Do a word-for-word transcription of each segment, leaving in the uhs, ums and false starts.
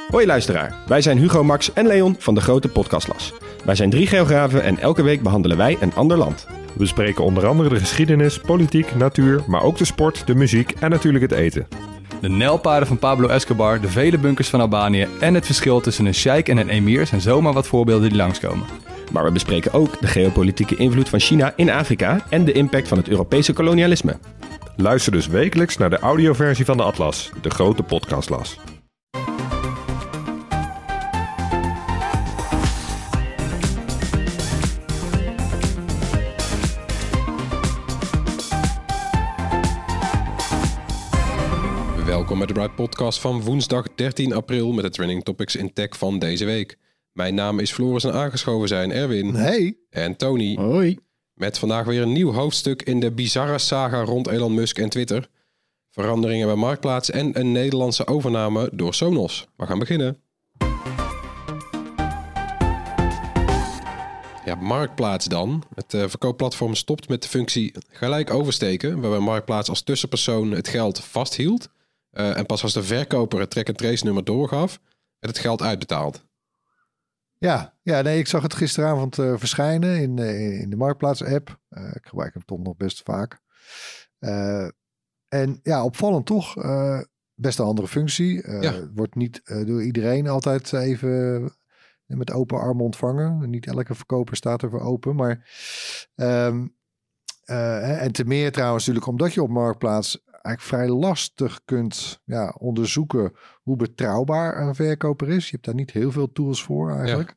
Hoi luisteraar, wij zijn Hugo, Max en Leon van de Grote Podcastlas. Wij zijn drie geografen en elke week behandelen wij een ander land. We bespreken onder andere de geschiedenis, politiek, natuur, maar ook de sport, de muziek en natuurlijk het eten. De nijlpaarden van Pablo Escobar, de vele bunkers van Albanië en het verschil tussen een sheik en een emir zijn zomaar wat voorbeelden die langskomen. Maar we bespreken ook de geopolitieke invloed van China in Afrika en de impact van het Europese kolonialisme. Luister dus wekelijks naar de audioversie van de Atlas, de Grote Podcastlas. Welkom bij de Bright Podcast van woensdag dertien april met de trending topics in tech van deze week. Mijn naam is Floris en aangeschoven zijn Erwin hey. en Tony. Hoi. Met vandaag weer een nieuw hoofdstuk in de bizarre saga rond Elon Musk en Twitter. Veranderingen bij Marktplaats en een Nederlandse overname door Sonos. We gaan beginnen. Ja, Marktplaats dan. Het uh, verkoopplatform stopt met de functie gelijk oversteken, waarbij Marktplaats als tussenpersoon het geld vasthield. Uh, en pas als de verkoper het track-and-trace nummer doorgaf, werd het geld uitbetaald. Ja, ja nee, ik zag het gisteravond uh, verschijnen in, uh, in de Marktplaats-app. Uh, ik gebruik hem toch nog best vaak. Uh, en ja, opvallend toch. Uh, best een andere functie. Uh, ja. Wordt niet uh, door iedereen altijd even met open armen ontvangen. Niet elke verkoper staat er voor open. Maar um, uh, en te meer trouwens natuurlijk omdat je op Marktplaats eigenlijk vrij lastig kunt ja, onderzoeken hoe betrouwbaar een verkoper is. Je hebt daar niet heel veel tools voor eigenlijk.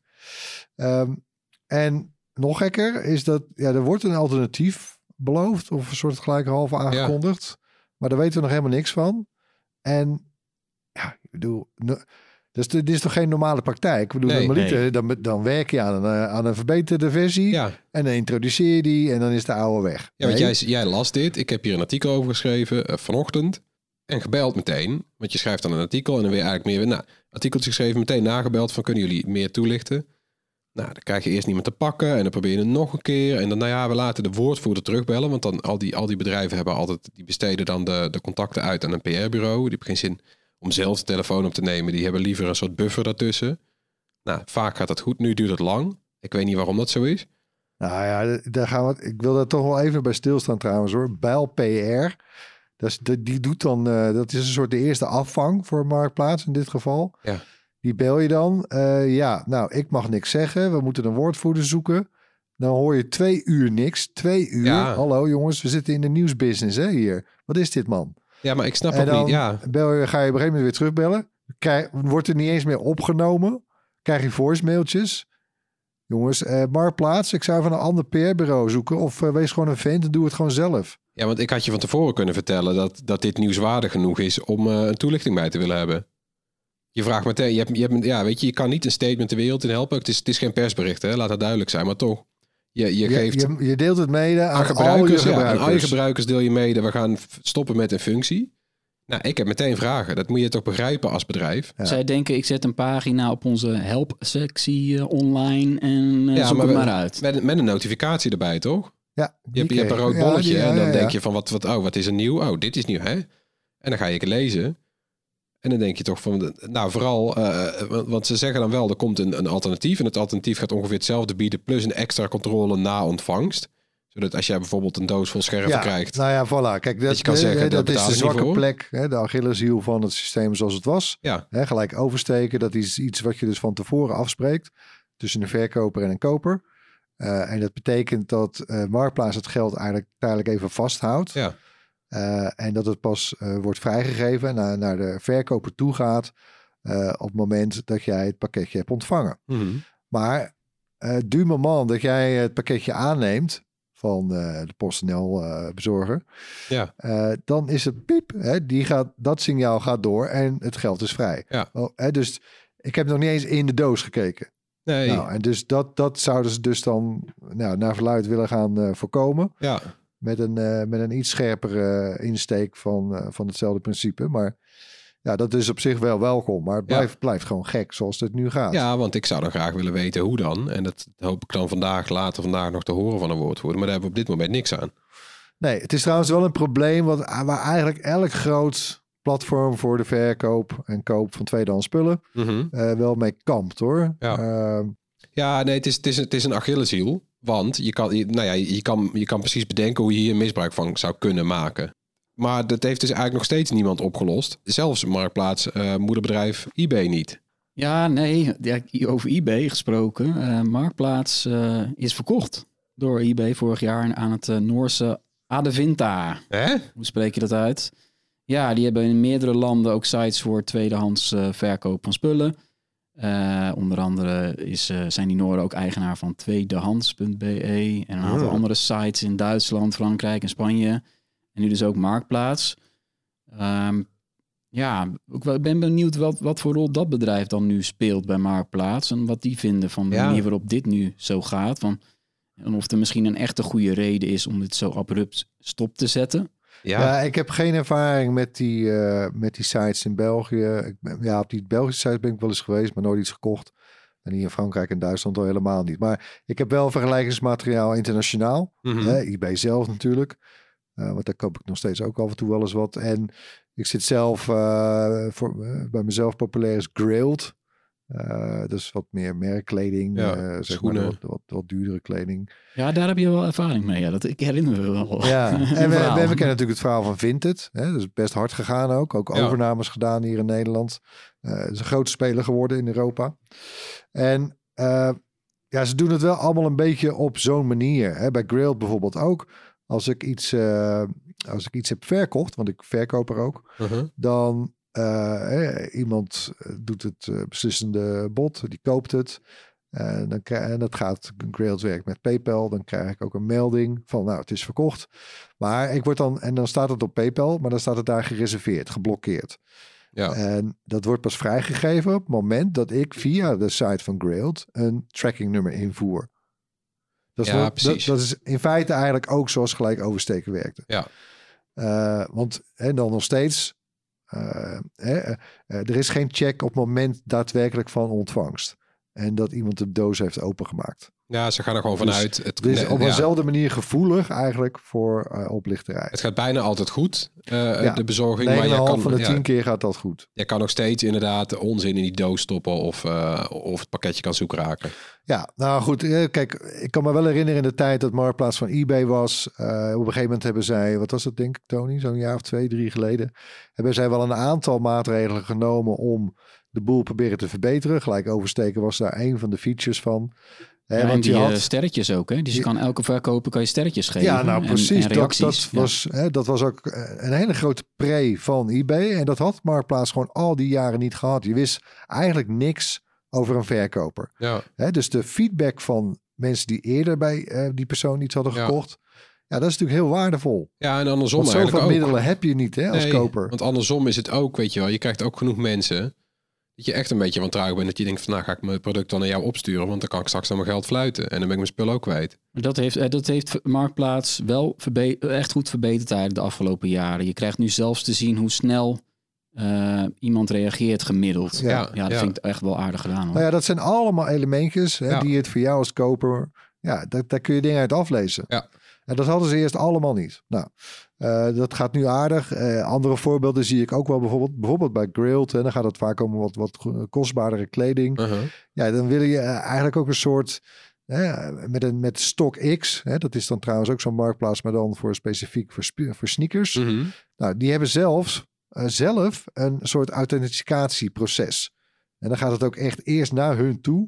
Ja. Um, en nog gekker is dat ja, er wordt een alternatief beloofd of een soort gelijkhalve aangekondigd. Ja. Maar daar weten we nog helemaal niks van. En ja, ik bedoel, dus dit is toch geen normale praktijk? Ik bedoel, nee, normaliter, nee. dan, dan werk je aan een, aan een verbeterde versie. Ja. En dan introduceer je die en dan is de oude weg. Ja, want nee. jij, jij las dit. Ik heb hier een artikel over geschreven uh, vanochtend. En gebeld meteen. Want je schrijft dan een artikel en dan weer eigenlijk meer... Nou, artikeltje geschreven, meteen nagebeld van kunnen jullie meer toelichten? Nou, dan krijg je eerst niemand te pakken en dan probeer je het nog een keer. En dan, nou ja, we laten de woordvoerder terugbellen. Want dan al die, al die bedrijven hebben altijd... Die besteden dan de, de contacten uit aan een P R-bureau. Die hebben geen zin om zelf de telefoon op te nemen. Die hebben liever een soort buffer daartussen. Nou, vaak gaat dat goed. Nu duurt het lang. Ik weet niet waarom dat zo is. Nou ja, daar gaan we. Ik wil daar toch wel even bij stilstaan trouwens hoor. Bijl P R. Dus de, die doet dan, uh, dat is een soort de eerste afvang voor Marktplaats in dit geval. Ja. Die bel je dan. Uh, ja, nou, ik mag niks zeggen. We moeten een woordvoerder zoeken. Dan hoor je twee uur niks. Twee uur. Ja. Hallo jongens, we zitten in de nieuwsbusiness hè hier. Wat is dit man? Ja, maar ik snap en ook dan niet. Ja. Bel je, ga je op een gegeven moment weer terugbellen. Krijg, wordt er niet eens meer opgenomen. Krijg je voicemailtjes. Jongens, uh, Marktplaats, ik zou van een ander P R-bureau zoeken. Of uh, wees gewoon een vent en doe het gewoon zelf. Ja, want ik had je van tevoren kunnen vertellen dat, dat dit nieuwswaardig genoeg is om uh, een toelichting bij te willen hebben. Je vraagt meteen, je hebt, je hebt, ja, weet je, je kan niet een statement de wereld in helpen. Het is, het is geen persbericht, hè? Laat dat duidelijk zijn, maar toch. Je, je, je, geeft je, je deelt het mede aan, aan gebruikers, al je ja, gebruikers. aan al je gebruikers deel je mee. We gaan stoppen met een functie. Nou, ik heb meteen vragen. Dat moet je toch begrijpen als bedrijf. Ja. Zij denken, ik zet een pagina op onze help-sectie uh, online en uh, ja, zoek maar het maar uit. Met, met een notificatie erbij, toch? Ja, je, hebt, je hebt een rood bolletje ja, die, ja, en dan ja, denk ja. je van, wat, wat, oh, wat is er nieuw? Oh, dit is nieuw, hè? En dan ga je het lezen. En dan denk je toch van, nou vooral, uh, want ze zeggen dan wel, er komt een, een alternatief. En het alternatief gaat ongeveer hetzelfde bieden, plus een extra controle na ontvangst. Zodat als jij bijvoorbeeld een doos vol scherven ja, krijgt. Nou ja, voilà. Kijk, dat, dat je kan zeggen, dat is de zwakke voor. plek, hè, de Achilleshiel van het systeem zoals het was. Ja. Hè, gelijk oversteken, dat is iets wat je dus van tevoren afspreekt. Tussen een verkoper en een koper. Uh, en dat betekent dat uh, Marktplaats het geld eigenlijk tijdelijk even vasthoudt. Ja. Uh, en dat het pas uh, wordt vrijgegeven en naar, naar de verkoper toe gaat. Uh, op het moment dat jij het pakketje hebt ontvangen. Mm-hmm. Maar uh, du moment dat jij het pakketje aanneemt van uh, de PostNL uh, bezorger. Ja. Uh, dan is het piep. Hè, die gaat, dat signaal gaat door en het geld is vrij. Ja. Oh, hè, dus ik heb nog niet eens in de doos gekeken. Nee. Nou, en dus dat, dat zouden ze dus dan nou, naar verluid willen gaan uh, voorkomen. Ja. Met een, uh, met een iets scherpere uh, insteek van, uh, van hetzelfde principe. Maar ja, dat is op zich wel welkom. Maar het blijft, ja. blijft gewoon gek zoals het nu gaat. Ja, want ik zou dan graag willen weten hoe dan. En dat hoop ik dan vandaag, later vandaag nog te horen van een woordvoerder. Maar daar hebben we op dit moment niks aan. Nee, het is trouwens wel een probleem wat, waar eigenlijk elk groot platform voor de verkoop en koop van tweedehands spullen Mm-hmm. uh, wel mee kampt, hoor. Ja, uh, ja nee, het is, het is, het is een Achilleshiel. Want je kan, je, nou ja, je, kan, je kan precies bedenken hoe je hier misbruik van zou kunnen maken. Maar dat heeft dus eigenlijk nog steeds niemand opgelost. Zelfs Marktplaats, uh, moederbedrijf eBay niet. Ja, nee, ja, over eBay gesproken. Uh, Marktplaats uh, is verkocht door eBay vorig jaar aan het uh, Noorse Adevinta. Hè? Hoe spreek je dat uit? Ja, die hebben in meerdere landen ook sites voor tweedehands uh, verkoop van spullen. Uh, onder andere is, uh, zijn die Nooren ook eigenaar van tweedehands punt b e en een aantal Oh. andere sites in Duitsland, Frankrijk en Spanje. En nu dus ook Marktplaats. Um, ja, ik ben benieuwd wat, wat voor rol dat bedrijf dan nu speelt bij Marktplaats. En wat die vinden van de Ja. manier waarop dit nu zo gaat. Van, en of er misschien een echte goede reden is om dit zo abrupt stop te zetten. Ja. Ja, ik heb geen ervaring met die, uh, met die sites in België. Ik ben, ja, op die Belgische sites ben ik wel eens geweest, maar nooit iets gekocht. En hier in Frankrijk en Duitsland al helemaal niet. Maar ik heb wel vergelijkingsmateriaal internationaal. Mm-hmm. Hè, eBay zelf natuurlijk. Uh, want daar koop ik nog steeds ook af en toe wel eens wat. En ik zit zelf, uh, voor, uh, bij mezelf populair is Grailed. Uh, dus wat meer merkkleding. Ja, uh, zeg schoenen. maar, wat, wat, wat duurdere kleding. Ja, daar heb je wel ervaring mee. Ja, dat, ik herinner me wel. Ja, en we, we, we Verhaal. kennen natuurlijk het verhaal van Vinted. Hè? Dat is best hard gegaan ook. Ook Ja. overnames gedaan hier in Nederland. Uh, het is een grote speler geworden in Europa. En uh, ja, ze doen het wel allemaal een beetje op zo'n manier. Hè? Bij Grailed bijvoorbeeld ook. Als ik iets, uh, als ik iets heb verkocht, want ik verkoop er ook, Uh-huh. dan uh, eh, iemand doet het uh, beslissende bod, die koopt het. En, dan krijg, en dat gaat Grailed werk met PayPal. Dan krijg ik ook een melding van, nou, het is verkocht. Maar ik word dan, en dan staat het op PayPal, maar dan staat het daar gereserveerd, geblokkeerd. Ja. En dat wordt pas vrijgegeven op het moment dat ik via de site van Grailed een trackingnummer invoer. Dat is, Ja, wel- dat, precies. dat is in feite eigenlijk ook zoals gelijk oversteken werkte. Ja. Uh, want en dan nog steeds, uh, hè, uh, er is geen check op het moment daadwerkelijk van ontvangst. En dat iemand de doos heeft opengemaakt. Ja, ze gaan er gewoon Dus- vanuit. Het, Dus op ja, dezelfde manier gevoelig eigenlijk voor uh, oplichterij. het gaat bijna altijd goed, uh, Ja. de bezorging. Maar je negen komma vijf kan, van de ja, tien keer gaat dat goed. je kan nog steeds inderdaad onzin in die doos stoppen of, uh, of het pakketje kan zoek raken. Ja, nou goed. eh, Kijk, ik kan me wel herinneren in de tijd dat Marktplaats van eBay was. Uh, op een gegeven moment hebben zij, wat was dat denk ik Tony, zo'n jaar of twee, drie geleden. Hebben zij wel een aantal maatregelen genomen om de boel proberen te verbeteren. Gelijk oversteken was daar een van de features van. Hè, Ja, en want je die had- uh, sterretjes ook, hè? Dus je Ja. kan elke verkoper kan je sterretjes geven. Ja, nou en- precies. En, dat, reacties. dat, Ja. was, hè, dat was ook eh, een hele grote pre van eBay. En dat had Marktplaats gewoon al die jaren niet gehad. Je wist eigenlijk niks over een verkoper. Ja, Hè, dus de feedback van mensen die eerder bij eh, die persoon iets hadden Ja. gekocht. Ja, dat is natuurlijk heel waardevol. ja en andersom Want zoveel eigenlijk ook. middelen heb je niet hè, als Nee, koper. Want andersom is het ook, weet je wel, je krijgt ook genoeg mensen dat je echt een beetje wantrouwig bent. Dat je denkt van, nou ga ik mijn product dan naar jou opsturen, want dan kan ik straks aan mijn geld fluiten. En dan ben ik mijn spul ook kwijt. Dat heeft, eh, dat heeft Marktplaats wel verbe- echt goed verbeterd eigenlijk de afgelopen jaren. Je krijgt nu zelfs te zien hoe snel uh, iemand reageert gemiddeld. Ja. Ja, dat Ja. vind ik echt wel aardig gedaan. Hoor. Nou ja, dat zijn allemaal elementjes hè, Ja. die het voor jou als koper... Ja, daar, daar kun je dingen uit aflezen. Ja. En dat hadden ze eerst allemaal niet. Nou, uh, dat gaat nu aardig. Uh, andere voorbeelden zie ik ook wel bijvoorbeeld, bijvoorbeeld bij Grailed. Hè, dan gaat het vaak om wat, wat kostbaardere kleding. Uh-huh. Ja, dan wil je uh, eigenlijk ook een soort... Hè, met, een, met Stock X. Hè, dat is dan trouwens ook zo'n marktplaats, maar dan voor specifiek voor, sp- voor sneakers. Mhm. Nou, die hebben zelfs uh, zelf een soort authenticatieproces. En dan gaat het ook echt eerst naar hun toe.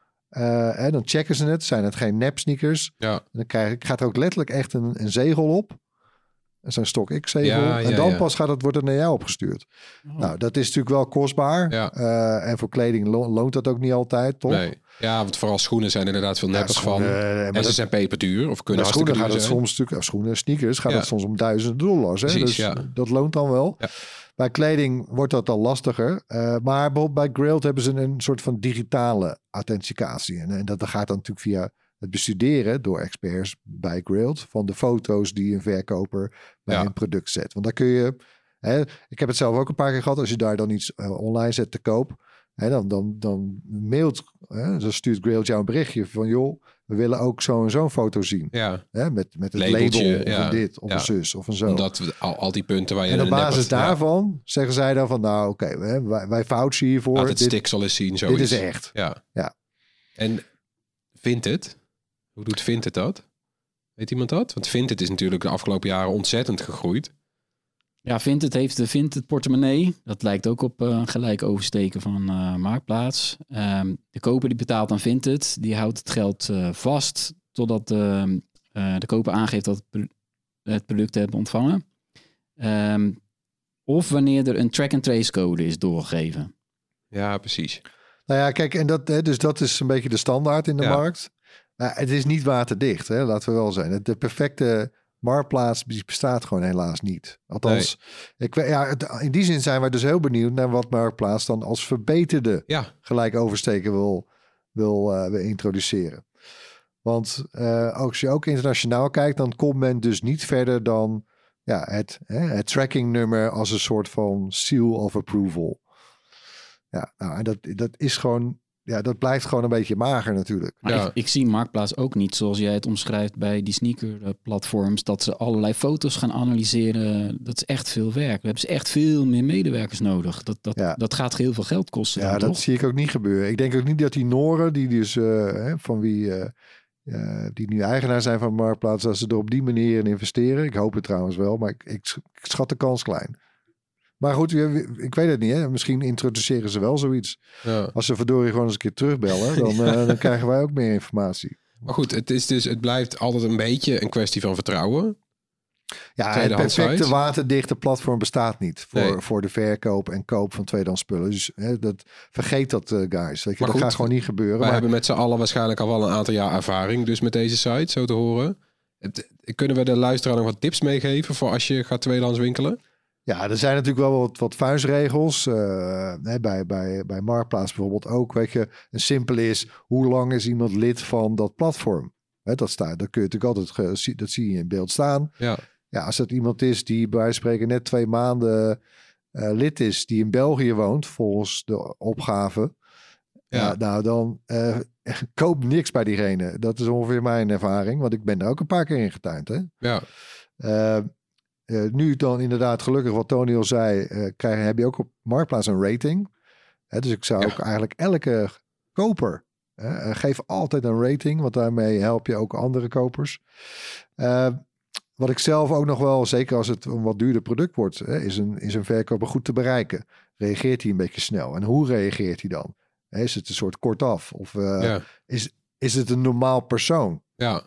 Uh, en dan checken ze het. Zijn het geen nep sneakers? Ja. En dan krijg, gaat er ook letterlijk echt een, een zegel op. Zo'n Stock X-zegel. Ja, ja, en dan ja. pas gaat het, wordt het naar jou opgestuurd. Oh. Nou, dat is natuurlijk wel kostbaar. Ja. Uh, en voor kleding lo- loont dat ook niet altijd, toch? Nee. Ja, want vooral schoenen zijn inderdaad veel Ja, neppers van. schoenen, uh, maar En dat- ze zijn peperduur of kunnen Nou, schoenen hartstikke gaat duur het zijn. soms natuurlijk, uh, schoenen, sneakers gaat Ja. het soms om duizenden dollars. Hè? Precies, Dus ja. dat loont dan wel. Ja. Bij kleding wordt dat al lastiger. Uh, maar bijvoorbeeld bij Grailed hebben ze een soort van digitale authenticatie. En, en dat, dat gaat dan natuurlijk via het bestuderen door experts bij Grailed van de foto's die een verkoper bij Ja. een product zet. Want dan kun je, hè, ik heb het zelf ook een paar keer gehad, als je daar dan iets uh, online zet te koop, hè, dan, dan, dan mailt, hè, dan stuurt Grailed jou een berichtje van joh, we we willen ook zo en zo'n foto zien. Ja. Hè? Met, met het Labeltje, label, of ja. een dit, of Ja. een zus, of een zo. Omdat we al, al die punten waar je... En op net basis hebt- daarvan zeggen zij dan van... nou, oké, okay, wij, wij vouchen hiervoor. Laat het dit, stiksel eens zien, zoiets. dit is echt. Ja. Ja. En Vinted, hoe doet Vinted dat? Weet iemand dat? Want Vinted is natuurlijk de afgelopen jaren ontzettend gegroeid. Ja, Vinted heeft de Vinted portemonnee. Dat lijkt ook op een uh, gelijk oversteken van uh, Marktplaats. Um, de koper die betaalt aan Vinted, die houdt het geld uh, vast totdat uh, uh, de koper aangeeft dat het, pro- het product hebben ontvangen. Um, of wanneer er een track-and-trace code is doorgegeven. Ja, precies. Nou ja, kijk, en dat, hè, dus dat is een beetje de standaard in de Ja. markt. Maar het is niet waterdicht, hè, laten we wel zijn. De perfecte marktplaats bestaat gewoon helaas niet. Althans, ik, weet- ja, het- in die zin zijn wij dus heel benieuwd naar wat Marktplaats dan als verbeterde Ja, gelijk oversteken wil, wil, uh, wil introduceren. Want uh, als je ook internationaal kijkt, dan komt men dus niet verder dan ja, het, hè, het trackingnummer als een soort van seal of approval. Ja, nou, en dat, dat is gewoon, ja, dat blijft gewoon een beetje mager natuurlijk. Maar Ja. ik, ik zie Marktplaats ook niet zoals jij het omschrijft bij die sneaker-platforms. Dat ze allerlei foto's gaan analyseren. Dat is echt veel werk. We hebben ze echt veel meer medewerkers nodig. Dat, dat, Ja. dat gaat heel veel geld kosten. Ja, dan, dat toch? zie ik ook niet gebeuren. Ik denk ook niet dat die Noren, die dus uh, hè, van wie uh, uh, die nu eigenaar zijn van Marktplaats, dat ze er op die manier in investeren. Ik hoop het trouwens wel, maar ik, ik, ik schat de kans klein. Maar goed, ik weet het niet. Hè? Misschien introduceren ze wel zoiets. ja. Als ze verdorie gewoon eens een keer terugbellen, dan, uh, dan krijgen wij ook meer informatie. Maar goed, het, is dus, het blijft altijd een beetje een kwestie van vertrouwen. Ja, het Tweedehands perfecte site. waterdichte platform bestaat niet voor, Nee. voor de verkoop en koop van tweedehands spullen. Dus hè, dat, vergeet dat, uh, guys. Weet je, Maar dat goed, gaat gewoon niet gebeuren. Wij Maar, hebben met z'n allen waarschijnlijk al wel een aantal jaar ervaring dus met deze site, zo te horen. Het, kunnen we de luisteraar nog wat tips meegeven voor als je gaat tweedehands winkelen? ja, er zijn natuurlijk wel wat, wat vuistregels. Uh, hè, bij, bij, bij Marktplaats bijvoorbeeld ook. Weet je, een simpele is, hoe lang is iemand lid van dat platform? Hè, dat, staat, dat kun je natuurlijk altijd, ge, dat zie je in beeld staan. Ja, Ja, als dat iemand is die bij wijze van spreken net twee maanden uh, lid is, die in België woont, volgens de opgave. Ja, Ja. nou dan uh, koop niks bij diegene. Dat is ongeveer mijn ervaring, want ik ben daar ook een paar keer in getuind. Hè? ja, Uh, uh, nu dan inderdaad gelukkig wat Tony al zei, uh, krijg, heb je ook op Marktplaats een rating. Hè, dus ik zou Ja. ook eigenlijk elke koper, uh, geef altijd een rating, want daarmee help je ook andere kopers. Uh, Wat ik zelf ook nog wel, zeker als het een wat duurder product wordt, hè, is, een, is een verkoper goed te bereiken. Reageert hij een beetje snel? En hoe reageert hij dan? Hè, is het een soort kortaf? Of uh, ja, is, is het een normaal persoon? ja.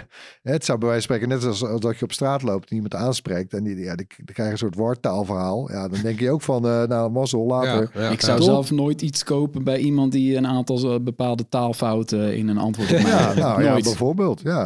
Het zou bij wijze van spreken net als, als dat je op straat loopt en iemand aanspreekt en die, ja, die, die krijgt een soort wartaalverhaal. Ja, dan denk je ook van, uh, nou, mazzel later. ja, ja, Ik zou ja. zelf nooit iets kopen bij iemand die een aantal uh, bepaalde taalfouten in een antwoord op mij Ja, heeft. nou ja, Nooit. bijvoorbeeld. Ja.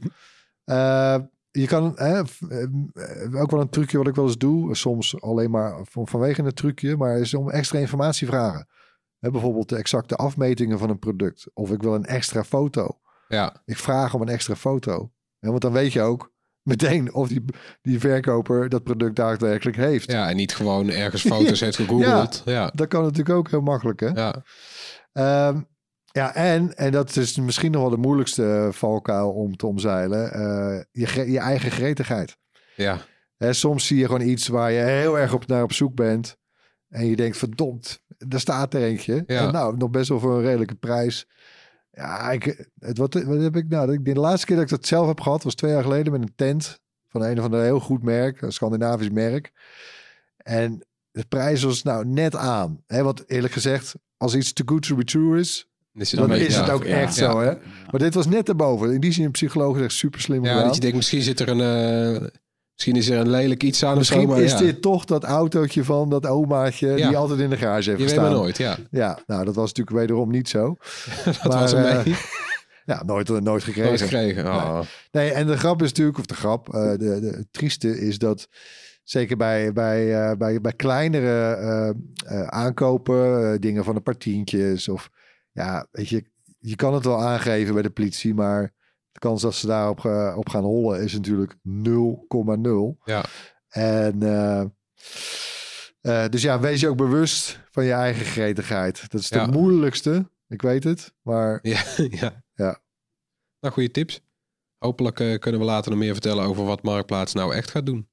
Uh, je kan hè, ook wel een trucje wat ik wel eens doe, soms alleen maar van, vanwege het trucje, maar is om extra informatie vragen. Hè, bijvoorbeeld de exacte afmetingen van een product. Of ik wil een extra foto. Ja, Ik vraag om een extra foto. Hè, want dan weet je ook meteen of die, die verkoper dat product daadwerkelijk heeft. ja, en niet gewoon ergens foto's heeft gegoogeld. Ja, ja, Dat kan natuurlijk ook heel makkelijk. Hè? ja, Um, ja, en, en dat is misschien nog wel de moeilijkste valkuil om te omzeilen. Uh, je, je eigen gretigheid. ja. Hè, soms zie je gewoon iets waar je heel erg op, naar op zoek bent. En je denkt, verdomd, daar staat er eentje. Ja. En nou, nog best wel voor een redelijke prijs. Ja, ik, het, wat, wat heb ik nou? De laatste keer dat ik dat zelf heb gehad was twee jaar geleden met een tent van een of ander heel goed merk, een Scandinavisch merk. En de prijs was nou net aan. Hè, want eerlijk gezegd, als iets too good to be true is, Is het dan een is beetje- het ja. ook ja, echt ja. zo. Hè? Maar dit was net erboven. In die zin, psychologisch echt super slim Ja, gedaan. dat je denkt, misschien zit er een... uh, misschien is er een lelijk iets aan of Misschien zo, maar is ja. dit toch dat autootje van dat omaatje Ja. die altijd in de garage heeft Je weet gestaan. maar nooit, ja. Ja, nou dat was natuurlijk wederom niet zo. Dat Maar, was hem eh, mee. Ja, nooit, nooit Nooit gekregen. gekregen. Oh. Nee, en de grap is natuurlijk, of de grap, uh, de, de, het trieste is dat zeker bij, bij, uh, bij, bij kleinere uh, uh, aankopen, uh, dingen van een paar tientjes of ja, weet je, je kan het wel aangeven bij de politie, maar de kans dat ze daarop uh, op gaan hollen is natuurlijk nul komma nul. Ja. En uh, uh, dus ja, wees je ook bewust van je eigen gretigheid. Dat is de Ja. moeilijkste, ik weet het, maar Ja, ja. Nou, goede tips. Hopelijk uh, kunnen we later nog meer vertellen over wat Marktplaats nou echt gaat doen.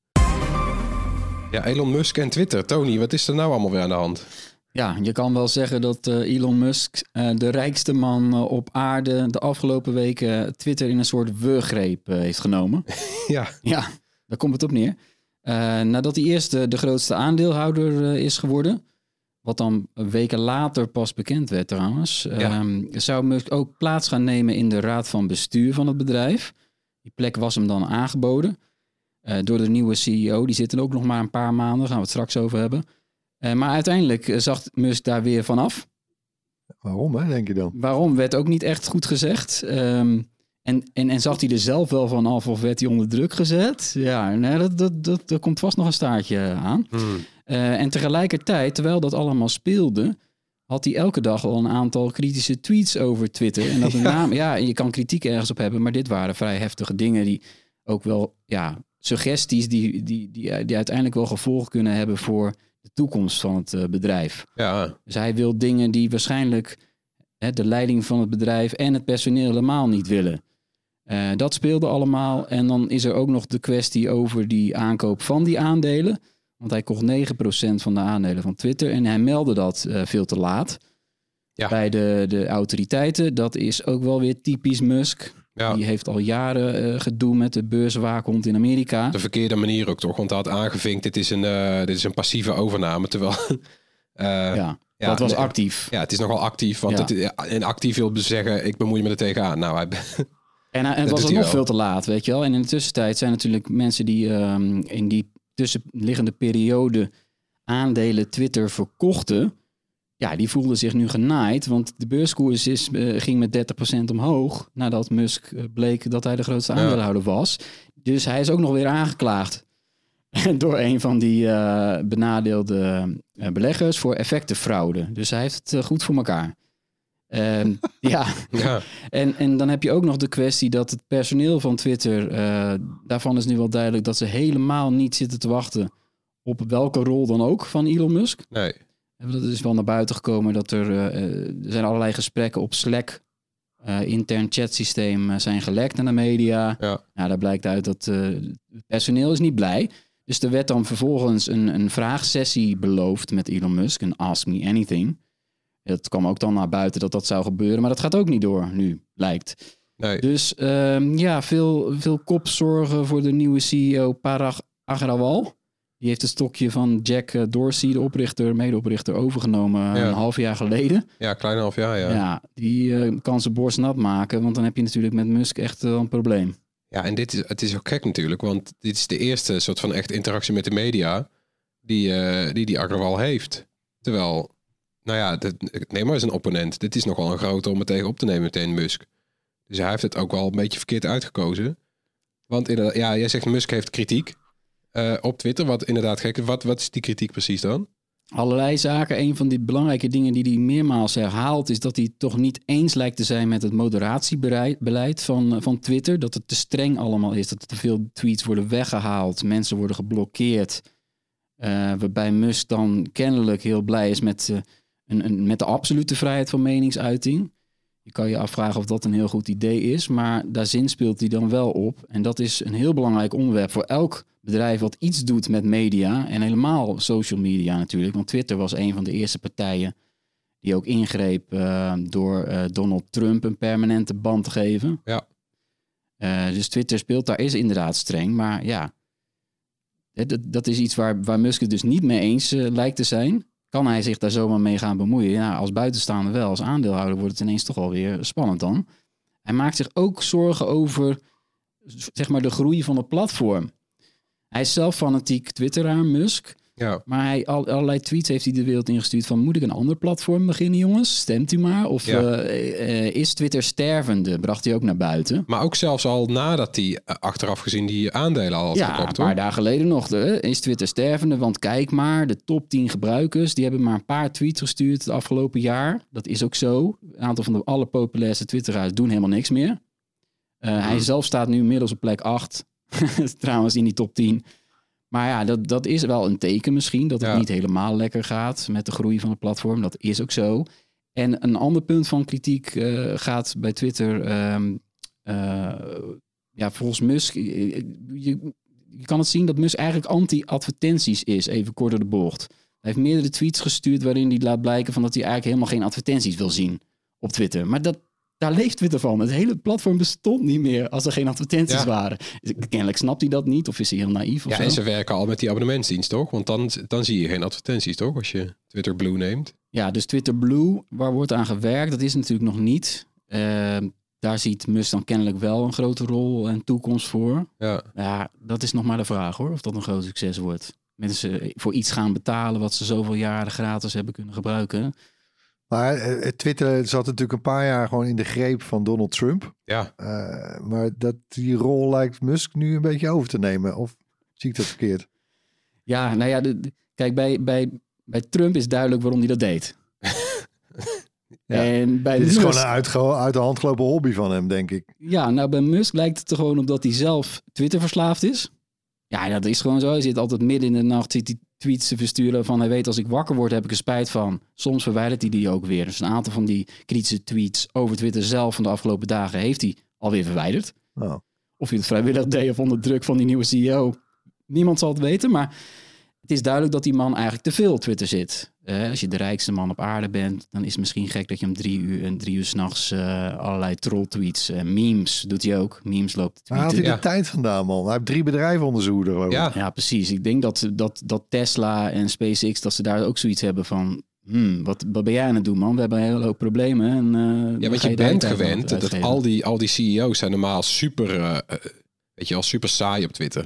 Ja, Elon Musk en Twitter. Tony, wat is er nou allemaal weer aan de hand? Ja, je kan wel zeggen dat uh, Elon Musk, uh, de rijkste man uh, op aarde, de afgelopen weken Twitter in een soort wurggreep uh, heeft genomen. Ja. Ja, daar komt het op neer. Uh, nadat hij eerst uh, de grootste aandeelhouder uh, is geworden, wat dan weken later pas bekend werd trouwens, ja. um, zou Musk ook plaats gaan nemen in de raad van bestuur van het bedrijf. Die plek was hem dan aangeboden uh, door de nieuwe C E O. Die zit er ook nog maar een paar maanden, daar gaan we het straks over hebben. Uh, maar uiteindelijk uh, zag Musk daar weer vanaf. Waarom, hè, denk je dan? Waarom, werd ook niet echt goed gezegd. Um, en, en, en zag hij er zelf wel vanaf of werd hij onder druk gezet? Ja, nee, dat, dat, dat, dat komt vast nog een staartje aan. Hmm. Uh, en tegelijkertijd, terwijl dat allemaal speelde, had hij elke dag al een aantal kritische tweets over Twitter. En dat met name, ja, je kan kritiek ergens op hebben, maar dit waren vrij heftige dingen die ook wel, ja, suggesties die, die, die, die uiteindelijk wel gevolg kunnen hebben voor de toekomst van het uh, bedrijf. Ja. Dus hij wil dingen die waarschijnlijk hè, de leiding van het bedrijf en het personeel helemaal niet willen. Uh, dat speelde allemaal. En dan is er ook nog de kwestie over die aankoop van die aandelen. Want hij kocht negen procent van de aandelen van Twitter. En hij meldde dat uh, veel te laat. Ja. Bij de, de autoriteiten. Dat is ook wel weer typisch Musk. Ja. Die heeft al jaren uh, gedoe met de beurswaakhond in Amerika. De verkeerde manier ook toch? Want hij had aangevinkt, dit is een, uh, dit is een passieve overname. Terwijl... uh, ja, ja, dat was nee, actief. Ja, het is nogal actief. Want ja. het, en actief wil dus zeggen, ik bemoei me er tegenaan. Nou, hij... En uh, het was nog veel te laat, weet je wel. En in de tussentijd zijn natuurlijk mensen die um, in die tussenliggende periode aandelen Twitter verkochten. Ja, die voelden zich nu genaaid. Want de beurskoers is, uh, ging met dertig procent omhoog. Nadat Musk uh, bleek dat hij de grootste aandeelhouder was. Dus hij is ook nog weer aangeklaagd. Door een van die uh, benadeelde uh, beleggers voor effectenfraude. Dus hij heeft het uh, goed voor elkaar. Um, ja, ja. En, en dan heb je ook nog de kwestie dat het personeel van Twitter, uh, daarvan is nu wel duidelijk dat ze helemaal niet zitten te wachten op welke rol dan ook van Elon Musk. Nee. En dat is wel naar buiten gekomen dat er, uh, er zijn allerlei gesprekken op Slack, uh, intern chatsysteem, uh, zijn gelekt naar de media. Ja. Nou, daar blijkt uit dat uh, het personeel is niet blij. Dus er werd dan vervolgens een, een vraagsessie beloofd met Elon Musk, een Ask Me Anything. Het kwam ook dan naar buiten dat dat zou gebeuren. Maar dat gaat ook niet door nu, lijkt. Nee. Dus um, ja, veel, veel kopzorgen voor de nieuwe C E O Parag Agrawal. Die heeft het stokje van Jack Dorsey, de oprichter, medeoprichter, overgenomen ja. een half jaar geleden. Ja, klein half jaar, ja. Ja, die uh, kan zijn borst nat maken. Want dan heb je natuurlijk met Musk echt uh, een probleem. Ja, en dit is, het is ook gek natuurlijk. Want dit is de eerste soort van echt interactie met de media die uh, die, die Agrawal heeft. Terwijl... Nou ja, dit, neem maar eens een opponent. Dit is nogal een grote om het tegen op te nemen meteen Musk. Dus hij heeft het ook wel een beetje verkeerd uitgekozen. Want inderdaad, ja, jij zegt Musk heeft kritiek uh, op Twitter. Wat inderdaad gek is. Wat, wat is die kritiek precies dan? Allerlei zaken. Een van die belangrijke dingen die hij meermaals herhaalt is dat hij toch niet eens lijkt te zijn met het moderatiebeleid van, van Twitter. Dat het te streng allemaal is. Dat er te veel tweets worden weggehaald. Mensen worden geblokkeerd. Uh, waarbij Musk dan kennelijk heel blij is met... Uh, Een, een, met de absolute vrijheid van meningsuiting. Je kan je afvragen of dat een heel goed idee is, maar daar zinspeelt hij dan wel op. En dat is een heel belangrijk onderwerp voor elk bedrijf wat iets doet met media en helemaal social media natuurlijk. Want Twitter was een van de eerste partijen die ook ingreep uh, door uh, Donald Trump een permanente ban te geven. Ja. Uh, dus Twitter speelt daar is inderdaad streng, maar ja, dat, dat is iets waar, waar Musk het dus niet mee eens uh, lijkt te zijn. Kan hij zich daar zomaar mee gaan bemoeien? Ja, als buitenstaander wel. Als aandeelhouder wordt het ineens toch wel weer spannend dan. Hij maakt zich ook zorgen over zeg maar, de groei van het platform. Hij is zelf fanatiek Twitteraar, Musk. Ja. Maar hij, al, allerlei tweets heeft hij de wereld ingestuurd van... moet ik een ander platform beginnen, jongens? Stemt u maar. Of ja. uh, uh, is Twitter stervende? Bracht hij ook naar buiten. Maar ook zelfs al nadat hij uh, achteraf gezien die aandelen al had ja, verkocht. Ja, een paar dagen geleden nog. De, is Twitter stervende? Want kijk maar, de top tien gebruikers... die hebben maar een paar tweets gestuurd het afgelopen jaar. Dat is ook zo. Een aantal van de allerpopulairste Twitteraars doen helemaal niks meer. Uh, hmm. Hij zelf staat nu inmiddels op plek acht. Trouwens in die top tien... Maar ja, dat, dat is wel een teken misschien... dat het ja. niet helemaal lekker gaat met de groei van het platform. Dat is ook zo. En een ander punt van kritiek uh, gaat bij Twitter... Um, Uh, ja, volgens Musk... Je, je, je kan het zien dat Musk eigenlijk anti-advertenties is, even kort door de bocht. Hij heeft meerdere tweets gestuurd waarin hij laat blijken van dat hij eigenlijk helemaal geen advertenties wil zien op Twitter. Maar dat, daar leeft Twitter van. Het hele platform bestond niet meer als er geen advertenties ja. waren. Kennelijk snapt hij dat niet of is hij heel naïef of Ja, zo. en ze werken al met die abonnementsdienst, toch? Want dan, dan zie je geen advertenties, toch? Als je Twitter Blue neemt. Ja, dus Twitter Blue, waar wordt aan gewerkt? Dat is natuurlijk nog niet. Uh, daar ziet Musk dan kennelijk wel een grote rol en toekomst voor. Ja. Ja, dat is nog maar de vraag hoor, of dat een groot succes wordt. Mensen voor iets gaan betalen wat ze zoveel jaren gratis hebben kunnen gebruiken. Maar uh, Twitter zat natuurlijk een paar jaar gewoon in de greep van Donald Trump. Ja. Uh, maar dat die rol lijkt Musk nu een beetje over te nemen. Of zie ik dat verkeerd? Ja, nou ja, de, de, kijk, bij, bij, bij Trump is duidelijk waarom hij dat deed. Ja. En bij Dit is Musk, gewoon een uit, uit de hand gelopen hobby van hem, denk ik. Ja, nou bij Musk lijkt het er gewoon op dat hij zelf Twitter verslaafd is. Ja, dat is gewoon zo. Hij zit altijd midden in de nacht zit hij tweets te versturen van hij weet als ik wakker word heb ik er spijt van. Soms verwijdert hij die ook weer. Dus een aantal van die kritische tweets over Twitter zelf van de afgelopen dagen heeft hij alweer verwijderd. Oh. Of hij het vrijwillig deed of onder druk van die nieuwe C E O. Niemand zal het weten, maar het is duidelijk dat die man eigenlijk te veel op Twitter zit. Uh, als je de rijkste man op aarde bent, dan is het misschien gek dat je om drie uur en drie uur s'nachts uh, allerlei trolltweets, uh, memes doet hij ook. Memes loopt te tweeten. Waar haalt hij Ja. de tijd vandaan, man? Hij heeft drie bedrijven onder zijn hoede, geloof ik. Ja. Ja, precies. Ik denk dat, dat, dat Tesla en SpaceX, dat ze daar ook zoiets hebben van, hmm, wat, wat ben jij aan het doen, man? We hebben een hele hoop problemen. En, uh, Ja, want je bent gewend dat al die, al die C E O's zijn normaal super, uh, weet je wel, super saai op Twitter.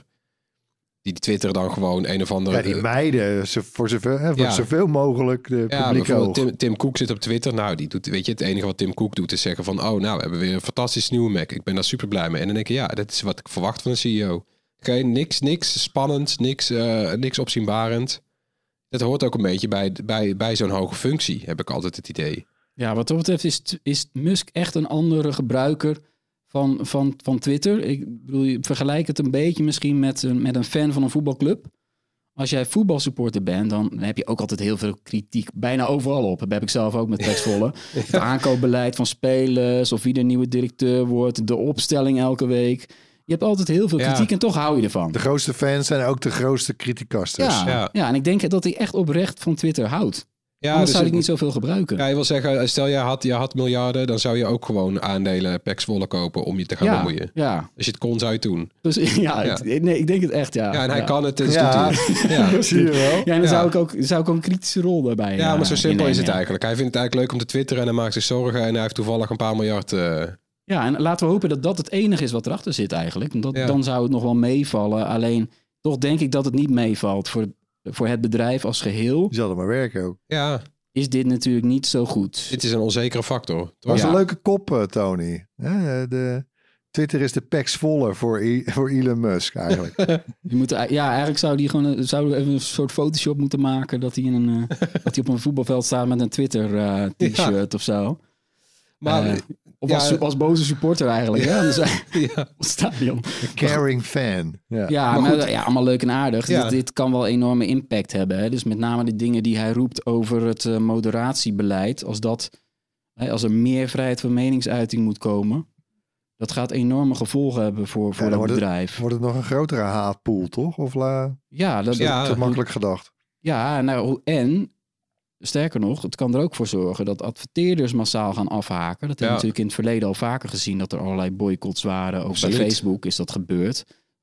Die twitteren dan gewoon een of andere... Ja, die meiden, ze, voor, zoveel, hè, voor Ja. zoveel mogelijk de Ja, publieke bijvoorbeeld oog. Tim, Tim Cook zit op Twitter. Nou, die doet, weet je, het enige wat Tim Cook doet is zeggen van... oh, nou, we hebben weer een fantastisch nieuwe Mac. Ik ben daar super blij mee. En dan denk ik, ja, dat is wat ik verwacht van een C E O. Geen, niks, niks spannends, niks, uh, niks opzienbarend. Dat hoort ook een beetje bij, bij, bij zo'n hoge functie, heb ik altijd het idee. Ja, wat dat betreft is, is Musk echt een andere gebruiker van, van, van Twitter. Ik bedoel, je vergelijk het een beetje misschien met een, met een fan van een voetbalclub. Als jij voetbalsupporter bent, dan heb je ook altijd heel veel kritiek. Bijna overal op. Dat heb ik zelf ook met Pek Zwolle. ja. Het aankoopbeleid van spelers, of wie de nieuwe directeur wordt, de opstelling elke week. Je hebt altijd heel veel kritiek ja. en toch hou je ervan. De grootste fans zijn ook de grootste criticasters. Ja, ja. ja, en ik denk dat hij echt oprecht van Twitter houdt. Ja, Anders dus zou ik niet zoveel gebruiken. Ja, je wil zeggen, stel je had, je had miljarden, dan zou je ook gewoon aandelen Pek Zwolle kopen om je te gaan ja, bemoeien. Ja. Als je het kon, zou je het doen. Dus, ja, ja. Het, nee, ik denk het echt, ja. Ja, en hij ja. kan het, dus ja. doet hij. Ja, zie je wel. Ja, en dan ja. zou ik ook, zou ik ook een kritische rol daarbij Ja, maar zo uh, simpel innemen, is het ja. eigenlijk. Hij vindt het eigenlijk leuk om te twitteren en hij maakt zich zorgen en hij heeft toevallig een paar miljard... Uh... Ja, en laten we hopen dat dat het enige is wat erachter zit eigenlijk. Want dat, Ja. dan zou het nog wel meevallen. Alleen, toch denk ik dat het niet meevalt voor, voor het bedrijf als geheel. Die zal er maar werken ook. Ja, is dit natuurlijk niet zo goed. dit is een onzekere factor. Dat was Ja. een leuke kop, uh, Tony. Ja, de, Twitter is de Pek Zwolle voor, I, voor Elon Musk eigenlijk. Je moet, ja, eigenlijk zou die gewoon zou even een soort Photoshop moeten maken dat hij, in een, uh, dat hij op een voetbalveld staat met een Twitter uh, t-shirt ja. of zo. Maar, uh, of ja, als, als boze supporter eigenlijk. Ja. Ja, ja. op het stadion. Een caring fan. Ja, ja, maar maar goed. ja, allemaal leuk en aardig. Ja. Dit, dit kan wel enorme impact hebben. Hè? Dus met name de dingen die hij roept over het uh, moderatiebeleid. Als, dat, hè, als er meer vrijheid van meningsuiting moet komen. Dat gaat enorme gevolgen hebben voor, voor Ja, dat wordt bedrijf. Het, wordt het nog een grotere haatpool, toch? Of la, ja, dat, Ja. te makkelijk gedacht. Ja, nou, en sterker nog, het kan er ook voor zorgen dat adverteerders massaal gaan afhaken. Dat hebben we Ja. natuurlijk in het verleden al vaker gezien, dat er allerlei boycotts waren. Ook Absoluut. bij Facebook is dat gebeurd.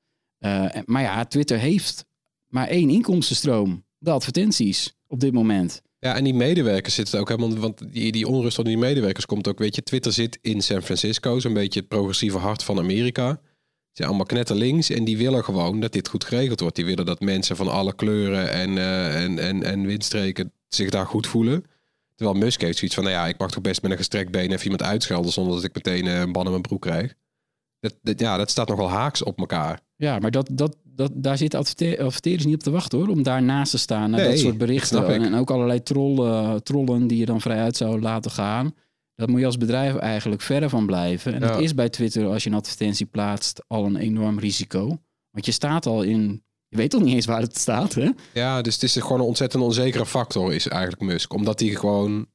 Uh, maar ja, Twitter heeft maar één inkomstenstroom. De advertenties op dit moment. Ja, en die medewerkers zitten ook helemaal... Want die, die onrust van die medewerkers komt ook... Weet je, Twitter zit in San Francisco. Zo'n beetje het progressieve hart van Amerika. Ze zijn allemaal knetterlinks. En die willen gewoon dat dit goed geregeld wordt. Die willen dat mensen van alle kleuren en, uh, en, en, en windstreken zich daar goed voelen. Terwijl Musk heeft zoiets van... Nou ja, ik mag toch best met een gestrekt been even iemand uitschelden... zonder dat ik meteen uh, een ban in mijn broek krijg. Dat, dat, ja, dat staat nogal haaks op elkaar. Ja, maar dat, dat, dat, daar zitten adverte- adverteerders niet op te wachten hoor. Om daar naast te staan naar Nee, dat soort berichten. snap ik. En ook allerlei trollen, trollen die je dan vrij uit zou laten gaan. Dat moet je als bedrijf eigenlijk verder van blijven. En Ja. dat is bij Twitter, als je een advertentie plaatst, al een enorm risico. Want je staat al in... Je weet toch niet eens waar het staat, hè? Ja, dus het is gewoon een ontzettend onzekere factor is eigenlijk Musk. Omdat hij gewoon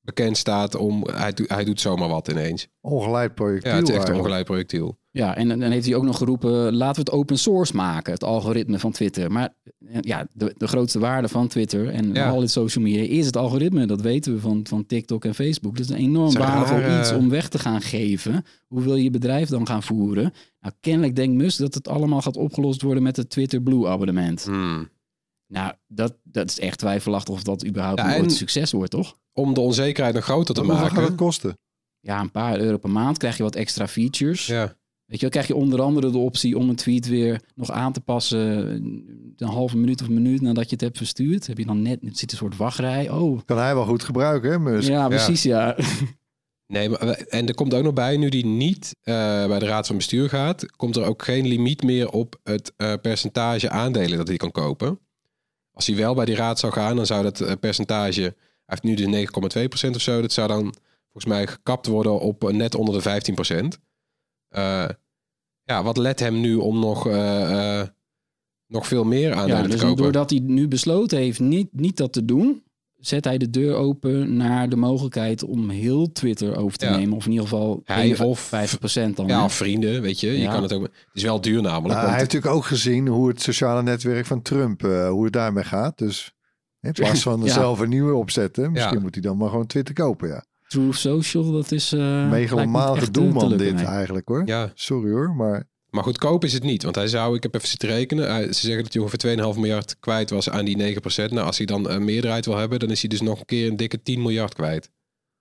bekend staat om... Hij, do- hij doet zomaar wat ineens. Ongeleid projectiel Ja, het is echt een eigenlijk. ongeleid projectiel. Ja, en dan heeft hij ook nog geroepen, laten we het open source maken, het algoritme van Twitter. Maar ja, de, de grootste waarde van Twitter en Ja. al dit social media is het algoritme. Dat weten we van, van TikTok en Facebook. Dat is een enorm Het is een waardevol rare- iets om weg te gaan geven. Hoe wil je je bedrijf dan gaan voeren? Nou, kennelijk denkt Musk dat het allemaal gaat opgelost worden met het Twitter Blue abonnement. Hmm. Nou, dat, dat is echt twijfelachtig of dat überhaupt Ja, nog ooit en- een succes wordt, toch? Om de onzekerheid nog groter te Hoeveel gaat maken. het kosten? Ja, een paar euro per maand krijg je wat extra features. Ja. Weet je wel, krijg je onder andere de optie om een tweet weer nog aan te passen een halve minuut of een minuut nadat je het hebt verstuurd. Heb je dan net, het zit een soort wachtrij. Oh, Kan hij wel goed gebruiken, hè, Musk? ja, precies, ja. Nee, maar, en er komt ook nog bij, nu die niet uh, bij de raad van bestuur gaat, komt er ook geen limiet meer op het uh, percentage aandelen dat hij kan kopen. Als hij wel bij die raad zou gaan, dan zou dat uh, percentage, hij heeft nu dus negen komma twee procent of zo, dat zou dan volgens mij gekapt worden op uh, net onder de vijftien procent. Uh, ja, wat let hem nu om nog, uh, uh, nog veel meer aandelen Ja, te dus kopen? doordat hij nu besloten heeft niet, niet dat te doen, zet hij de deur open naar de mogelijkheid om heel Twitter over te Ja. nemen. Of in ieder geval Hij of- vijftig procent dan. Ja, hè? of vrienden, weet je. Je Ja. kan het ook. Het is wel duur namelijk. Nou, hij want- heeft natuurlijk ook gezien hoe het sociale netwerk van Trump, uh, hoe het daarmee gaat. Dus in plaats van Ja. zelf een nieuwe opzetten, misschien Ja. moet hij dan maar gewoon Twitter kopen, ja. Truth Social, dat is... Uh, Megalomaan gedoe, man, dit eigenlijk. eigenlijk, hoor. ja, Sorry hoor, maar maar goedkoop is het niet. Want hij zou, ik heb even zitten rekenen. Hij, ze zeggen dat hij ongeveer twee komma vijf miljard kwijt was aan die negen procent. Nou, als hij dan een meerderheid wil hebben, dan is hij dus nog een keer een dikke tien miljard kwijt.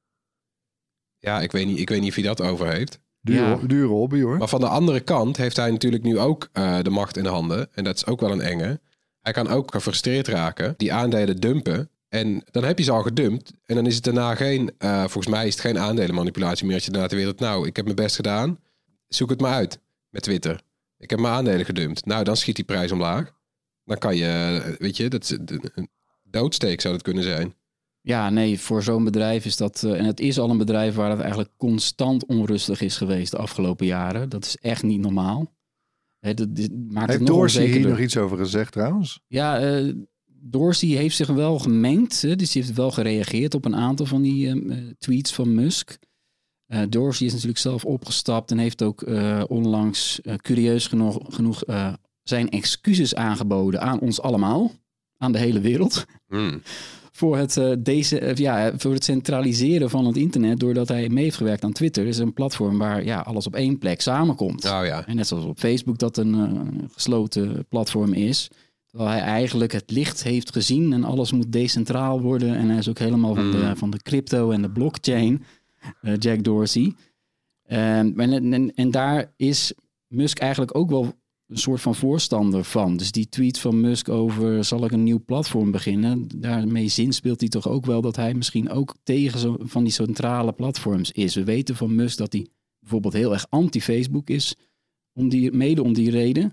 Ja, ik weet niet, ik weet niet of hij dat over heeft. dure, Ja. dure hobby, hoor. Maar van de andere kant heeft hij natuurlijk nu ook uh, de macht in de handen. En dat is ook wel een enge. Hij kan ook gefrustreerd raken, die aandelen dumpen. En dan heb je ze al gedumpt. En dan is het daarna geen, uh, volgens mij is het geen aandelenmanipulatie meer. Als je daarna de wereld, nou, ik heb mijn best gedaan. Zoek het maar uit met Twitter. Ik heb mijn aandelen gedumpt. Nou, dan schiet die prijs omlaag. Dan kan je, weet je, dat is een doodsteek zou dat kunnen zijn. Ja, nee, voor zo'n bedrijf is dat... Uh, en het is al een bedrijf waar het eigenlijk constant onrustig is geweest de afgelopen jaren. Dat is echt niet normaal. He, dat, dit maakt Heeft het nog Dorsey hier onzekerder. nog iets over gezegd trouwens? Ja, uh, Dorsey heeft zich wel gemengd. Hè, dus die heeft wel gereageerd op een aantal van die uh, tweets van Musk. Uh, Dorsey is natuurlijk zelf opgestapt en heeft ook uh, onlangs uh, curieus genoeg, genoeg uh, zijn excuses aangeboden aan ons allemaal. Aan de hele wereld. Hmm. Voor het, uh, deze, uh, ja, voor het centraliseren van het internet doordat hij mee heeft gewerkt aan Twitter. Het is een platform waar ja, alles op één plek samenkomt. Nou ja. En net zoals op Facebook dat een uh, gesloten platform is. Terwijl hij eigenlijk het licht heeft gezien en alles moet decentraal worden. En hij is ook helemaal van, Mm. de, van de crypto en de blockchain, uh, Jack Dorsey. Um, en, en, en daar is Musk eigenlijk ook wel een soort van voorstander van. Dus die tweet van Musk over zal ik een nieuw platform beginnen. Daarmee zinspeelt hij toch ook wel dat hij misschien ook tegen zo, van die centrale platforms is. We weten van Musk dat hij bijvoorbeeld heel erg anti-Facebook is. Om die, mede om die reden.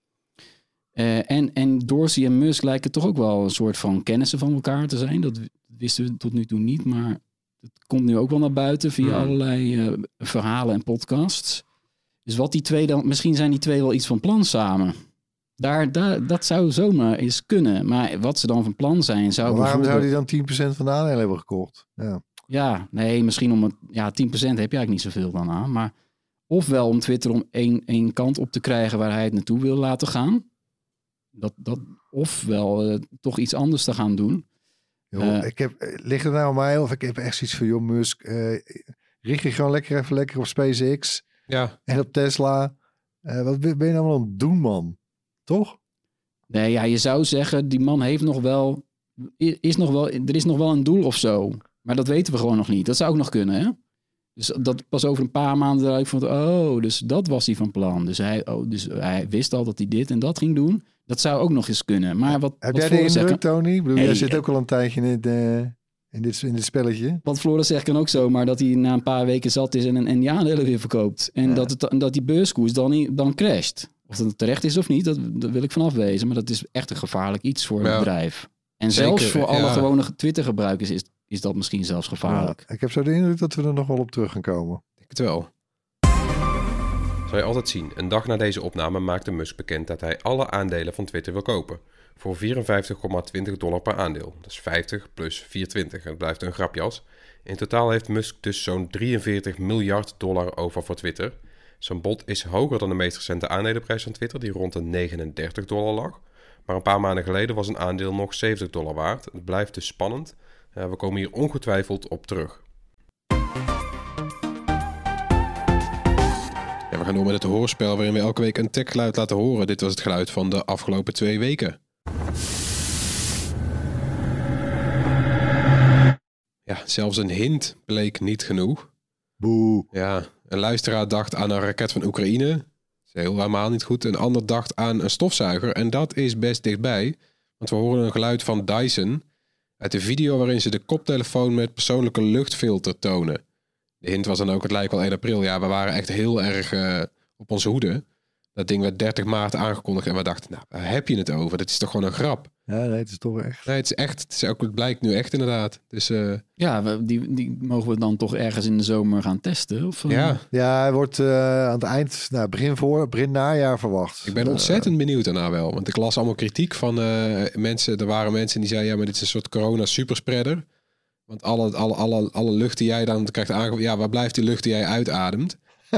Uh, en, en Dorsey en Musk lijken toch ook wel een soort van kennissen van elkaar te zijn. Dat wisten we tot nu toe niet, maar het komt nu ook wel naar buiten via Hmm. allerlei uh, verhalen en podcasts. Dus wat die twee dan, misschien zijn die twee wel iets van plan samen. Daar, daar, dat zou zomaar eens kunnen. Maar wat ze dan van plan zijn, zou Maar waarom zou bijvoorbeeld... hij dan tien procent van de aandelen hebben gekocht? Ja. Ja, nee, misschien om het... Ja, tien procent heb je eigenlijk niet zoveel dan aan. Maar ofwel om Twitter om één, één kant op te krijgen waar hij het naartoe wil laten gaan. Dat, dat, ofwel uh, toch iets anders te gaan doen. Joh, Uh, ik heb, ligt het nou aan mij of ik heb echt zoiets van, joh Musk, uh, richt je gewoon lekker even lekker op SpaceX Ja. en op Tesla. Uh, wat ben je nou wel aan het doen, man? Toch? Nee, ja, je zou zeggen, die man heeft nog wel... Is nog wel er is nog wel een doel of zo. Maar dat weten we gewoon nog niet. Dat zou ook nog kunnen, hè? Dus dat pas over een paar maanden eruit vond, oh, dus dat was hij van plan. Dus hij, oh, dus hij wist al dat hij dit en dat ging doen. Dat zou ook nog eens kunnen. Maar wat, Heb wat jij de Floris indruk, zegt, Tony? Ik bedoel, Hey, jij zit eh, ook al een tijdje in dit, uh, in dit, in dit spelletje. wat Floris zegt kan ook zomaar dat hij na een paar weken zat is en, en die aandelen weer verkoopt. En Ja. dat, het, dat die beurskoers dan, niet- dan crasht. Of dat het terecht is of niet, dat, dat wil ik vanaf wezen. Maar dat is echt een gevaarlijk iets voor Ja. een bedrijf. En Zeker, zelfs voor alle ja. gewone Twitter-gebruikers is, is dat misschien zelfs gevaarlijk. Ja, ik heb zo de indruk dat we er nog wel op terug gaan komen. Ik het wel. Zal je altijd zien, een dag na deze opname maakte Musk bekend dat hij alle aandelen van Twitter wil kopen. Voor vierenvijftig komma twintig dollar per aandeel. Dat is vijftig plus vierentwintig. Het blijft een grapjas. In totaal heeft Musk dus zo'n drieënveertig miljard dollar over voor Twitter. Zijn bod is hoger dan de meest recente aandelenprijs van Twitter, die rond de negenendertig dollar lag. Maar een paar maanden geleden was een aandeel nog zeventig dollar waard. Het blijft dus spannend. Uh, we komen hier ongetwijfeld op terug. Ja, we gaan door met het hoorspel waarin we elke week een techgeluid laten horen. Dit was het geluid van de afgelopen twee weken. Ja, zelfs een hint bleek niet genoeg. Boe. Ja, een luisteraar dacht aan een raket van Oekraïne. Dat is helemaal niet goed. Een ander dacht aan een stofzuiger. En dat is best dichtbij. Want we horen een geluid van Dyson uit de video waarin ze de koptelefoon met persoonlijke luchtfilter tonen. De hint was dan ook, het lijkt wel één april. Ja, we waren echt heel erg uh, op onze hoede. Dat ding werd dertig maart aangekondigd en we dachten, nou, waar heb je het over? Dat is toch gewoon een grap? Ja, nee, het is toch echt. Nee, het is echt. Het, is ook, het blijkt nu echt inderdaad. Dus, uh... Ja, we, die, die mogen we dan toch ergens in de zomer gaan testen? Of, uh... Ja. Ja, hij wordt uh, aan het eind, nou, begin voor, begin najaar verwacht. Ik ben ontzettend benieuwd daarna wel. Want ik las allemaal kritiek van uh, mensen. Er waren mensen die zeiden, ja, maar dit is een soort corona superspreader. Want alle, alle, alle, alle lucht die jij dan krijgt aangevoerd, ja, waar blijft die lucht die jij uitademt?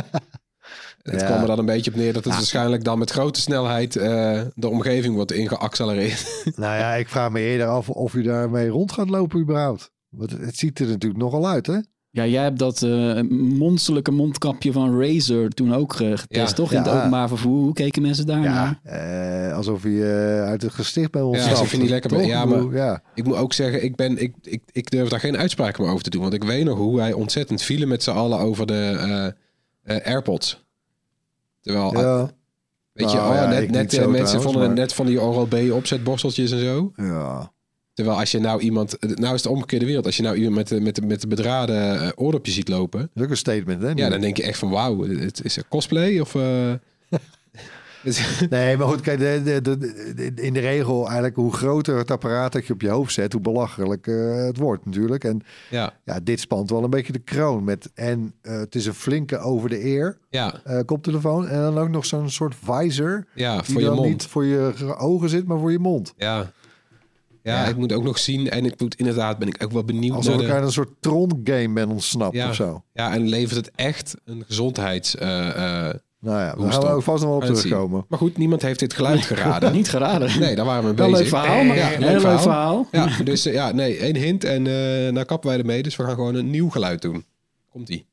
Het ja. kwam er dan een beetje op neer dat het ja. waarschijnlijk dan met grote snelheid uh, de omgeving wordt ingeaccelereerd. Nou ja, ik vraag me eerder af of u daarmee rond gaat lopen überhaupt. Want het ziet er natuurlijk nogal uit, hè? Ja, jij hebt dat uh, monsterlijke mondkapje van Razer toen ook uh, getest, ja. toch? In ja. het openbaar vervoer. Hoe keken mensen daar ja, naar? Uh, alsof je uh, uit het gesticht bij ons ja, stapt. Ja, ik vind niet lekker. Bij. Ja, maar ja. ik moet ook zeggen, ik, ben, ik, ik, ik durf daar geen uitspraken meer over te doen. Want ik weet nog hoe wij ontzettend vielen met z'n allen over de uh, uh, AirPods. Terwijl, ja. weet je, nou, oh, ja, net, net uh, mensen trouwens, vonden maar... het net van die Oral-B opzetborsteltjes en zo. Ja. Terwijl als je nou iemand, nou is het de omgekeerde wereld. Als je nou iemand met, met, met de bedraden uh, oordopjes ziet lopen. Dat is ook een statement, hè? Ja, dan denk je echt van wauw, het is een cosplay of... Uh... Nee, maar goed, kijk, de, de, de, in de regel eigenlijk hoe groter het apparaat dat je op je hoofd zet, hoe belachelijk uh, het wordt natuurlijk. En ja. ja, dit spant wel een beetje de kroon met en uh, het is een flinke over de ear ja. uh, koptelefoon en dan ook nog zo'n soort visor. Ja, die voor je dan mond. Niet voor je ogen zit, maar voor je mond. Ja. Ja, ja, ik moet ook nog zien en ik moet inderdaad ben ik ook wel benieuwd. Alsof naar ik de... een soort Tron-game ben ontsnapt ja. of zo. Ja, en levert het echt een gezondheids. Uh, uh, Nou ja, daar gaan we ook vast nog wel op terugkomen. Maar goed, niemand heeft dit geluid geraden. Niet geraden. Nee, daar waren we mee Wel bezig. leuk verhaal, maar ja, leuk heel verhaal. leuk verhaal. Ja, dus uh, ja, nee, één hint en uh, nou kappen wij ermee. Dus we gaan gewoon een nieuw geluid doen. Komt-ie.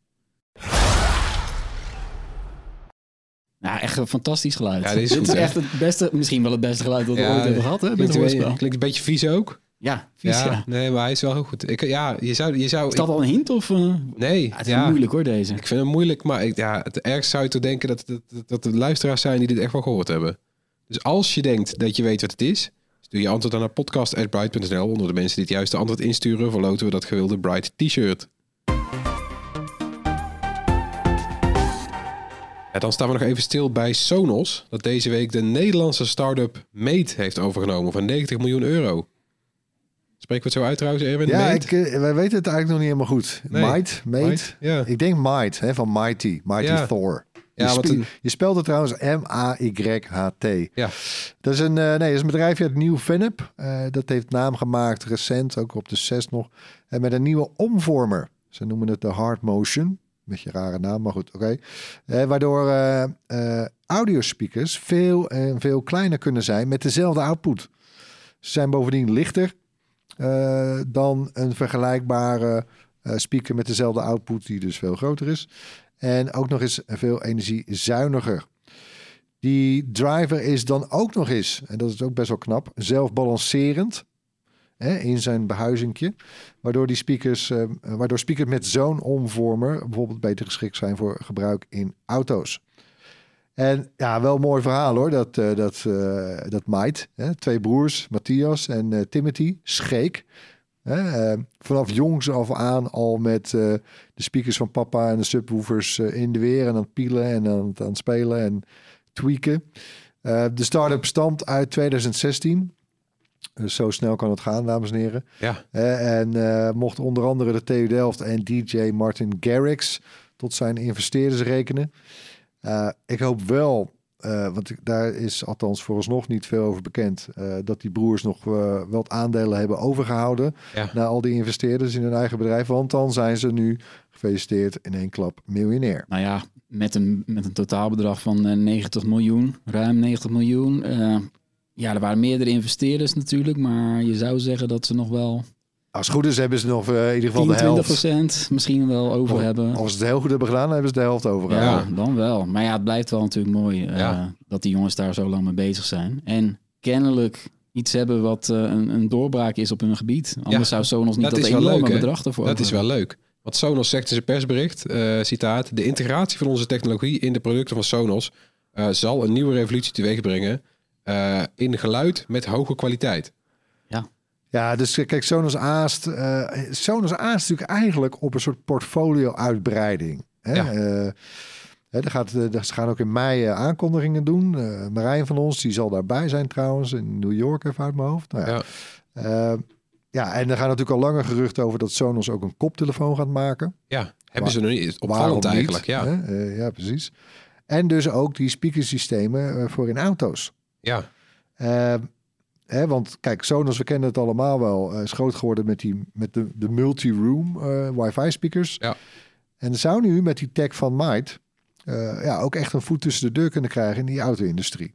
Nou, echt een fantastisch geluid. Ja, dit is, dit goed, is hè? echt het beste, misschien wel het beste geluid dat we ja, ooit hebben gehad. Hè, klinkt, een, klinkt een beetje vies ook. Ja, vies, ja, ja. Nee, maar hij is wel heel goed. Ik, ja, je zou, je zou, is dat al een hint? Of, uh... Nee. Ja, het is ja. moeilijk hoor, deze. Ik vind het moeilijk, maar ik, ja, het ergst zou je toch denken dat, dat, dat de luisteraars zijn die dit echt wel gehoord hebben. Dus als je denkt dat je weet wat het is, stuur je antwoord aan podcast at bright punt n l. Onder de mensen die het juiste antwoord insturen, verloten we dat gewilde Bright t-shirt. Ja, dan staan we nog even stil bij Sonos, dat deze week de Nederlandse start-up Mate heeft overgenomen voor negentig miljoen euro. Spreken we het zo uit trouwens, Erwin? Ja, Mate? ik, uh, wij weten het eigenlijk nog niet helemaal goed. Nee. Might, Mate. Might, ja. Ik denk Might, hè, van Mighty. Mighty Ja. Thor. Je, Ja, spe- wat een- je spelt het trouwens M A Y H T. Ja. Dat is een, uh, nee, dat is een bedrijfje uit Nieuw-Vennep. Uh, dat heeft naam gemaakt recent, ook op de zes nog. En met een nieuwe omvormer. Ze noemen het de Hard Motion. Beetje een rare naam, maar goed, oké. Okay. Uh, waardoor uh, uh, audiospeakers veel en veel kleiner kunnen zijn met dezelfde output. Ze zijn bovendien lichter uh, dan een vergelijkbare uh, speaker met dezelfde output, die dus veel groter is. En ook nog eens veel energiezuiniger. Die driver is dan ook nog eens, en dat is ook best wel knap, zelfbalancerend hè, in zijn behuizingje. Waardoor die speakers, uh, waardoor speakers met zo'n omvormer bijvoorbeeld beter geschikt zijn voor gebruik in auto's. En ja, wel een mooi verhaal hoor, dat, uh, dat, uh, dat Might, hè, twee broers, Matthias en uh, Timothy, Scheek. Hè, uh, vanaf jongs af aan al met uh, de speakers van papa en de subwoofers uh, in de weer en aan het pielen en aan het, aan het spelen en tweaken. Uh, de start-up stamt uit twintig zestien. Dus zo snel kan het gaan, dames en heren. Ja. Uh, en uh, mocht onder andere de T U Delft en D J Martin Garrix tot zijn investeerders rekenen. Uh, ik hoop wel uh, want daar is althans vooralsnog niet veel over bekend, uh, dat die broers nog uh, wat aandelen hebben overgehouden Ja. naar al die investeerders in hun eigen bedrijf. Want dan zijn ze nu gefeliciteerd in één klap miljonair. Nou ja, met een, met een totaalbedrag van uh, negentig miljoen, ruim negentig miljoen. Uh, ja, er waren meerdere investeerders natuurlijk, maar je zou zeggen dat ze nog wel Als het goed is hebben ze nog uh, in ieder geval tien, de twintig helft. procent misschien wel over Of, hebben. als ze het heel goed hebben gedaan, dan hebben ze de helft over. Ja, Ja. dan wel. Maar ja, het blijft wel natuurlijk mooi uh, Ja. dat die jongens daar zo lang mee bezig zijn. En kennelijk iets hebben wat uh, een, een doorbraak is op hun gebied. Anders Ja, zou Sonos niet dat dat, is wel enorme leuk, hè? bedrag ervoor Dat is over wel leuk. Wat Sonos zegt in zijn persbericht, uh, citaat... De integratie van onze technologie in de producten van Sonos... Uh, zal een nieuwe revolutie teweeg brengen... Uh, in geluid met hoge kwaliteit. Ja, dus kijk, Sonos aast, uh, Sonos aast natuurlijk eigenlijk op een soort portfolio-uitbreiding. Hè? Ja. Uh, hè, er gaat, uh, ze gaan ook in mei uh, aankondigingen doen. Uh, Marijn van ons, die zal daarbij zijn trouwens, in New York even uit mijn hoofd. Nou ja. Ja. Uh, ja, en er gaan natuurlijk al langer geruchten over dat Sonos ook een koptelefoon gaat maken. Ja, hebben Waar- ze nog niet. Waarom Opvallend niet, eigenlijk, ja. hè? Uh, ja, precies. En dus ook die speakersystemen uh, voor in auto's. Ja, Uh, hè, want kijk, Sonos, we kennen het allemaal wel, uh, is groot geworden met, die, met de, de multi-room uh, wifi speakers. Ja. En zou nu met die tech van Might uh, ja, ook echt een voet tussen de deur kunnen krijgen in die auto-industrie.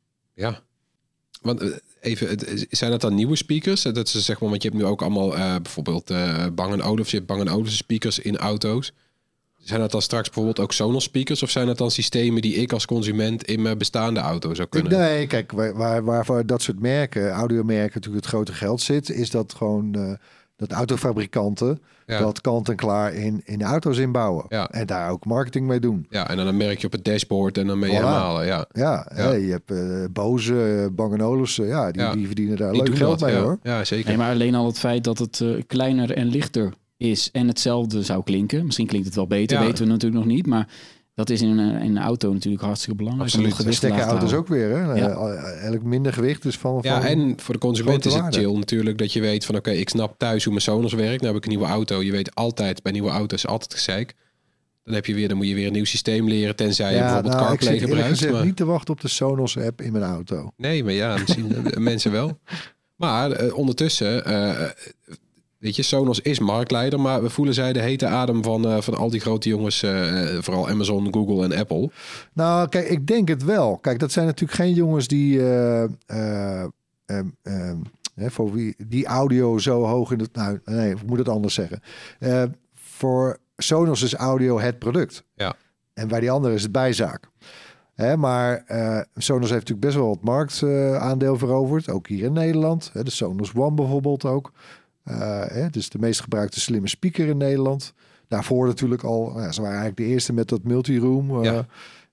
ja. Want uh, even, het- zijn dat dan nieuwe speakers? Dat ze zeg maar, want je hebt nu ook allemaal uh, bijvoorbeeld uh, Bang en Olufsen, je hebt Bang en Olufsen speakers in auto's. Zijn dat dan straks bijvoorbeeld ook Sonos speakers? Of zijn dat dan systemen die ik als consument in mijn bestaande auto zou kunnen? Nee, kijk, waar, waar, waarvoor dat soort merken, audiomerken natuurlijk het grote geld zit, is dat gewoon uh, dat autofabrikanten Ja. dat kant en klaar in, in de auto's inbouwen. Ja. En daar ook marketing mee doen. Ja, en dan merk je op het dashboard en dan ben je Voilà. helemaal, ja. Ja, Ja. Hè, je hebt uh, Boze, uh, Bang en Olufsen, ja, die, Ja. die verdienen daar Die leuk doen geld dat, mee ja. hoor. Ja, zeker. Nee, maar alleen al het feit dat het uh, kleiner en lichter is en hetzelfde zou klinken. Misschien klinkt het wel beter, Ja. weten we natuurlijk nog niet. Maar dat is in een, in een auto natuurlijk hartstikke belangrijk. Absoluut. Om het gewicht Stekken laag te auto's houden. ook weer, hè? Ja. Uh, eigenlijk minder gewicht dus van... Ja, van en voor de consument grote is het waarde. chill natuurlijk dat je weet van oké, ik snap thuis hoe mijn Sonos werkt. Nou heb ik een nieuwe auto. Je weet altijd, bij nieuwe auto's altijd gezeik. Dan heb je weer, dan moet je weer een nieuw systeem leren, tenzij je ja, bijvoorbeeld nou, ik CarPlay zit eerlijk gebruikt. gezegd Maar... niet te wachten op de Sonos-app in mijn auto. Nee, maar ja, misschien eh, mensen wel. Maar eh, ondertussen, eh, weet je, Sonos is marktleider, maar we voelen zij de hete adem van, eh, van al die grote jongens, eh, vooral Amazon, Google en Apple. Nou, kijk, ik denk het wel. Kijk, dat zijn natuurlijk geen jongens die... eh, eh, ehm, ehm, hè, voor wie die audio zo hoog in het... Nou, nee, ik moet het anders zeggen. Eh, voor Sonos is audio het product. Ja. En bij die andere is het bijzaak. Hè, maar eh, Sonos heeft natuurlijk best wel wat marktaandeel veroverd. Ook hier in Nederland. Hè, de Sonos One bijvoorbeeld ook. Uh, hè, dus de meest gebruikte slimme speaker in Nederland. Daarvoor natuurlijk al... Nou ja, ze waren eigenlijk de eerste met dat multiroom. Uh, Ja.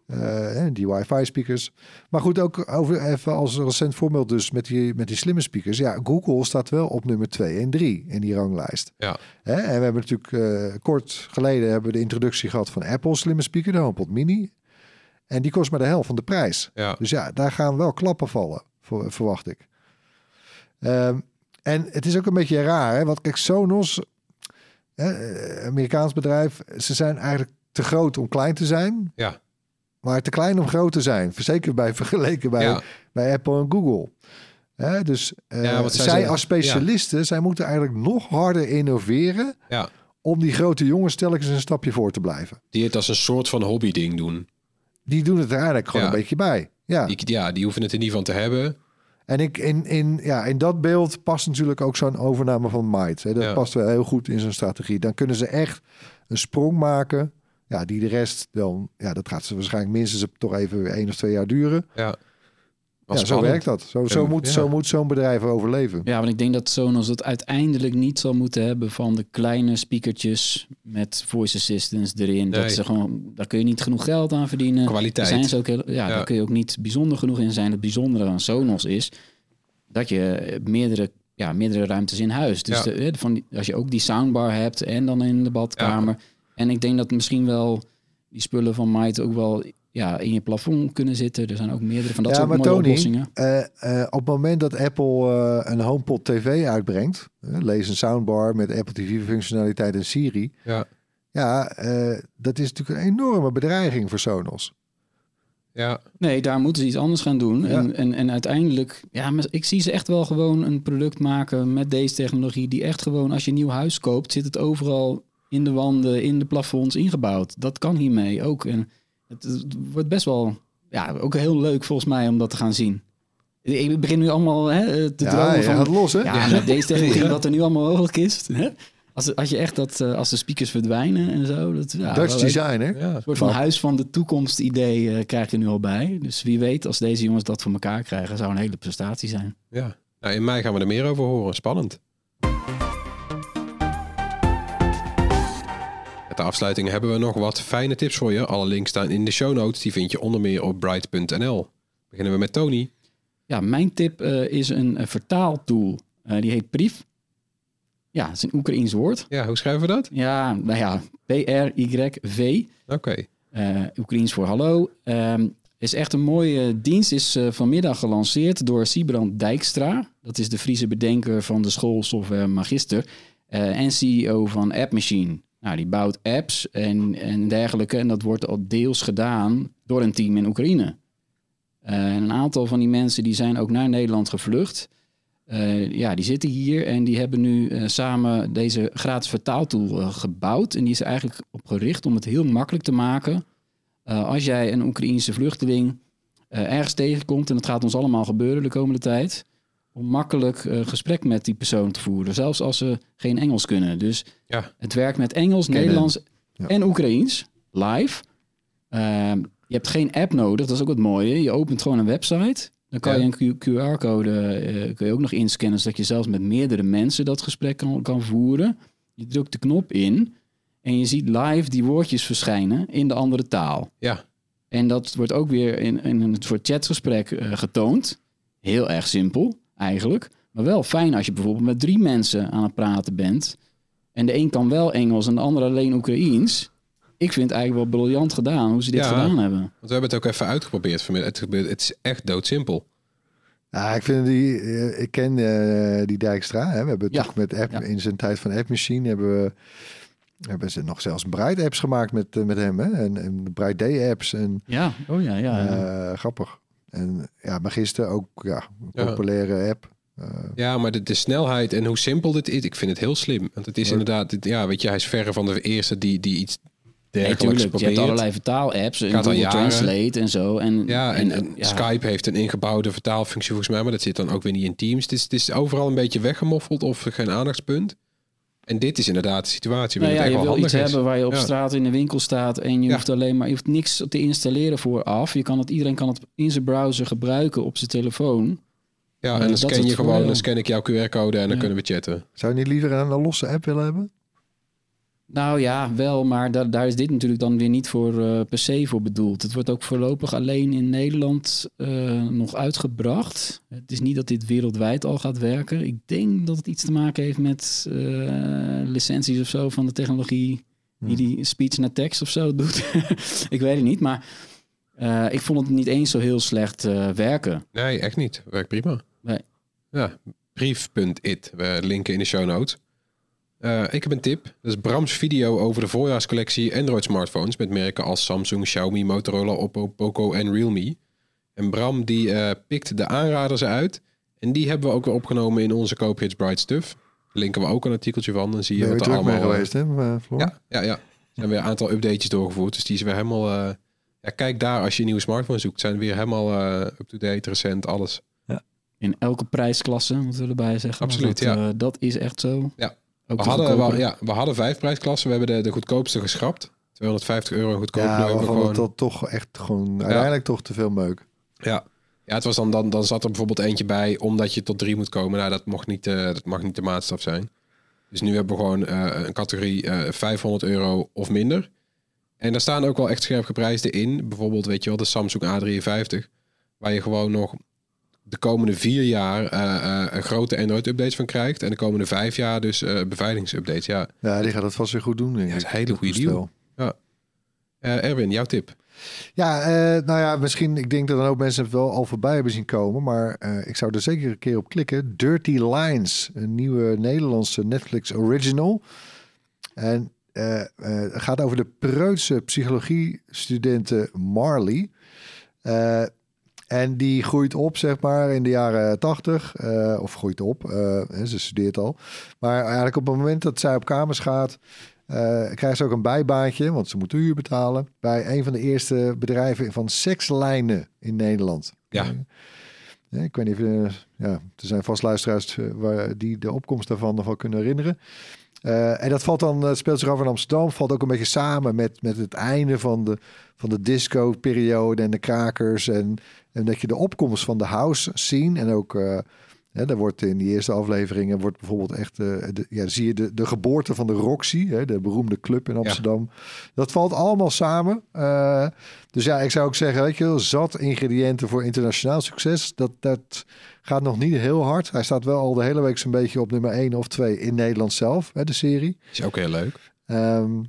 uh, die wifi speakers. Maar goed, ook over, even als recent voorbeeld dus met die, met die slimme speakers. Ja, Google staat wel op nummer twee en drie in die ranglijst. Ja. Hè, en we hebben natuurlijk uh, kort geleden hebben we de introductie gehad van Apple slimme speaker, de HomePod Mini. En die kost maar de helft van de prijs. Ja. Dus ja, daar gaan wel klappen vallen, voor, verwacht ik. Um, en het is ook een beetje raar, hè? Want kijk, Sonos, hè, Amerikaans bedrijf, ze zijn eigenlijk te groot om klein te zijn. Ja. Maar te klein om groot te zijn. Zeker bij vergeleken bij, Ja. bij Apple en Google. Hè, dus uh, Ja, wat zij zij ze- als specialisten, zij moeten eigenlijk nog harder innoveren Ja. om die grote jongens telkens een stapje voor te blijven. Die het als een soort van hobby-ding doen. Die doen het er eigenlijk gewoon Ja. een beetje bij. Ja. Die, ja, die hoeven het er niet van te hebben. En ik, in, in, ja, in dat beeld past natuurlijk ook zo'n overname van Might. Hè. Dat Ja. past wel heel goed in zo'n strategie. Dan kunnen ze echt een sprong maken. Ja, die de rest dan... Ja, dat gaat ze waarschijnlijk minstens toch even één of twee jaar duren. Ja. Ja, zo werkt dat. Zo, zo Ja. moet, Ja. zo moet zo'n bedrijf overleven. Ja, want ik denk dat Sonos het uiteindelijk niet zal moeten hebben van de kleine speakertjes met voice assistants erin. Nee. Dat ze gewoon, daar kun je niet genoeg geld aan verdienen. Kwaliteit. Daar zijn ze ook heel, ja, Ja. daar kun je ook niet bijzonder genoeg in zijn. Het bijzondere aan Sonos is dat je meerdere, ja, meerdere ruimtes in huis. Dus Ja. de, hè, van die, als je ook die soundbar hebt en dan in de badkamer. En ik denk dat misschien wel die spullen van Might ook wel ja, in je plafond kunnen zitten. Er zijn ook meerdere van dat ja, soort maar mooie Tony, oplossingen. eh, eh, op het moment dat Apple eh, een HomePod T V uitbrengt... eh, lees een soundbar met Apple T V-functionaliteit en Siri... Ja. Ja, eh, dat is natuurlijk een enorme bedreiging voor Sonos. Ja, Nee, daar moeten ze iets anders gaan doen. Ja. En, en, en uiteindelijk, ja, maar ik zie ze echt wel gewoon een product maken met deze technologie. Die echt gewoon, als je een nieuw huis koopt, zit het overal in de wanden, in de plafonds ingebouwd. Dat kan hiermee ook. En het, het wordt best wel, ja, ook heel leuk volgens mij om dat te gaan zien. Ik begin nu allemaal hè, te Ja, dromen je van... gaat los, hè? Ja, met deze technologie, wat er nu allemaal mogelijk is. Hè? Als, als je echt dat, uh, als de speakers verdwijnen en zo. Dat, ja, Dutch wel leuk. design, hè? ja. Een soort van huis van de toekomst idee uh, krijg je nu al bij. Dus wie weet, als deze jongens dat voor elkaar krijgen, zou een hele prestatie zijn. ja. Nou, in mei gaan we er meer over horen. Spannend. Ter afsluiting hebben we nog wat fijne tips voor je. Alle links staan in de show notes. Die vind je onder meer op bright punt n l. Beginnen we met Tony. Ja, mijn tip uh, is een, een vertaaltool. Uh, die heet Priv. Ja, het is een Oekraïens woord. Ja, hoe schrijven we dat? Ja, nou ja, P R Y V. Oké. Okay. Uh, Oekraïens voor hallo. Um, is echt een mooie dienst. Is uh, vanmiddag gelanceerd door Siebrand Dijkstra. Dat is de Friese bedenker van de school Software Magister. Uh, en C E O van AppMachine. Nou, die bouwt apps en, en dergelijke. En dat wordt al deels gedaan door een team in Oekraïne. Uh, en een aantal van die mensen die zijn ook naar Nederland gevlucht. Uh, ja, die zitten hier en die hebben nu uh, samen deze gratis vertaaltool uh, gebouwd. En die is er eigenlijk op gericht om het heel makkelijk te maken. Uh, als jij een Oekraïense vluchteling uh, ergens tegenkomt, en dat gaat ons allemaal gebeuren de komende tijd, om makkelijk uh, gesprek met die persoon te voeren. Zelfs als ze geen Engels kunnen. Dus Ja. het werkt met Engels, Kennen. Nederlands Ja. en Oekraïens live. Uh, je hebt geen app nodig, dat is ook het mooie. Je opent gewoon een website. Dan kan Ja. je een Q R-code uh, kun je ook nog inscannen, zodat je zelfs met meerdere mensen dat gesprek kan, kan voeren. Je drukt de knop in en je ziet live die woordjes verschijnen in de andere taal. Ja. En dat wordt ook weer in, in een soort chatgesprek uh, getoond. Heel erg simpel, eigenlijk. Maar wel fijn als je bijvoorbeeld met drie mensen aan het praten bent. En de een kan wel Engels en de ander alleen Oekraïens. Ik vind het eigenlijk wel briljant gedaan hoe ze dit Ja. gedaan hebben. Want we hebben het ook even uitgeprobeerd vanmiddag. Het, gebeurt- het is echt doodsimpel. Ja, ik vind die, uh, ik ken uh, die Dijkstra. Hè. We hebben Ja. toch met app Ja. in zijn tijd van AppMachine hebben we hebben ze nog zelfs Bright apps gemaakt met, uh, met hem, hè? En, en Bright Day apps en Ja, oh ja, ja. ja. uh, grappig. En ja, Magister ook, ja, een Ja. populaire app. Uh, Ja, maar de, de snelheid en hoe simpel dit is, ik vind het heel slim. Want het is Ja. inderdaad, dit- ja, weet je, hij is verre van de eerste die, die iets Nee, dergelijks tuurlijk. Je hebt probeert. allerlei vertaalapps en Gaat al Google jaren. Translate en zo. En, Ja, en, en ja. Skype heeft een ingebouwde vertaalfunctie volgens mij, maar dat zit dan ook weer niet in Teams. Het is, het is overal een beetje weggemoffeld of geen aandachtspunt. En dit is inderdaad de situatie Nou waarin ja, het je echt wil wel iets handig is. hebben waar je op Ja. straat in de winkel staat en je Ja. hoeft alleen maar je hoeft niks te installeren vooraf. Je kan het, iedereen kan het in zijn browser gebruiken op zijn telefoon. Ja, Ja, en dan dat is scan je het gewoon, voordeel. dan scan ik jouw Q R-code en dan Ja. kunnen we chatten. zou je niet liever een, een losse app willen hebben? Nou ja, wel, maar da- daar is dit natuurlijk dan weer niet voor uh, per se voor bedoeld. Het wordt ook voorlopig alleen in Nederland uh, nog uitgebracht. Het is niet dat dit wereldwijd al gaat werken. Ik denk dat het iets te maken heeft met uh, licenties of zo van de technologie die die speech naar tekst of zo doet. Ik weet het niet, maar uh, ik vond het niet eens zo heel slecht uh, werken. Nee, echt niet. Werkt prima. Nee. Ja, brief punt it. We linken in de show notes. Uh, ik heb een tip. Dat is Brams video over de voorjaarscollectie Android smartphones met merken als Samsung, Xiaomi, Motorola, Oppo, Poco en Realme. En Bram die uh, pikt de aanraders uit. En die hebben we ook weer opgenomen in onze Koopgids Bright Stuff. Linken we ook een artikeltje van. Dan zie je Ben je wat er druk mee allemaal... geweest, hè, uh, Floor? Ja, ja, ja. Er zijn weer een aantal updates doorgevoerd. Dus die is weer helemaal... Uh, ja, kijk daar als je een nieuwe smartphone zoekt. Zijn weer helemaal uh, up-to-date, recent, alles. In elke prijsklasse, moeten we erbij zeggen. Absoluut, dat, ja. uh, dat is echt zo. Ja. Ook We de hadden, goedkope. we, ja, we hadden vijf prijsklassen. We hebben de, de goedkoopste geschrapt. tweehonderdvijftig euro goedkoop. Ja, Nu hebben we waarvan gewoon... het dat toch echt gewoon uiteindelijk toch te veel meuk. Ja, ja het was dan, dan, dan zat er bijvoorbeeld eentje bij, omdat je tot drie moet komen. Nou, dat, mocht niet, uh, dat mag niet de maatstaf zijn. Dus nu hebben we gewoon uh, een categorie uh, vijfhonderd euro of minder. En daar staan ook wel echt scherp geprijsde in. Bijvoorbeeld, weet je wel, de Samsung A drieënvijftig. Waar je gewoon nog de komende vier jaar uh, uh, een grote Android-updates van krijgt. En de komende vijf jaar dus uh, beveiligingsupdates. Ja, Ja, die gaat het vast weer goed doen, denk Ja, ik. dat is een hele goede toestel. deal. Uh, Erwin, jouw tip. Ja, uh, nou ja, misschien, ik denk dat een hoop mensen het wel al voorbij hebben zien komen, maar uh, ik zou er zeker een keer op klikken. Dirty Lines, een nieuwe Nederlandse Netflix original. En uh, uh, het gaat over de preutse psychologie-studente Marley. Uh, en die groeit op, zeg maar, in de jaren tachtig. Uh, of groeit op. Uh, ze studeert al. Maar eigenlijk op het moment dat zij op kamers gaat... Uh, krijgt ze ook een bijbaantje, want ze moet de huur betalen... bij een van de eerste bedrijven van sekslijnen in Nederland. Ja. Uh, ik weet niet of... Uh, ja, er zijn vast luisteraars uh, waar die de opkomst daarvan nog wel kunnen herinneren. Uh, en dat valt dan, uh, speelt zich af in Amsterdam... valt ook een beetje samen met, met het einde van de, van de disco-periode... en de krakers en, en dat je de opkomst van de house scene... en ook... Uh, Hè, daar wordt in die eerste afleveringen wordt bijvoorbeeld echt, uh, de, ja, zie je de, de geboorte van de Roxy, hè, de beroemde club in Amsterdam. Ja. Dat valt allemaal samen. Uh, dus ja, ik zou ook zeggen, weet je, zat ingrediënten voor internationaal succes. Dat, dat gaat nog niet heel hard. Hij staat wel al de hele week zo'n beetje op nummer één of twee in Nederland zelf, hè, de serie. Is ook heel leuk. Um,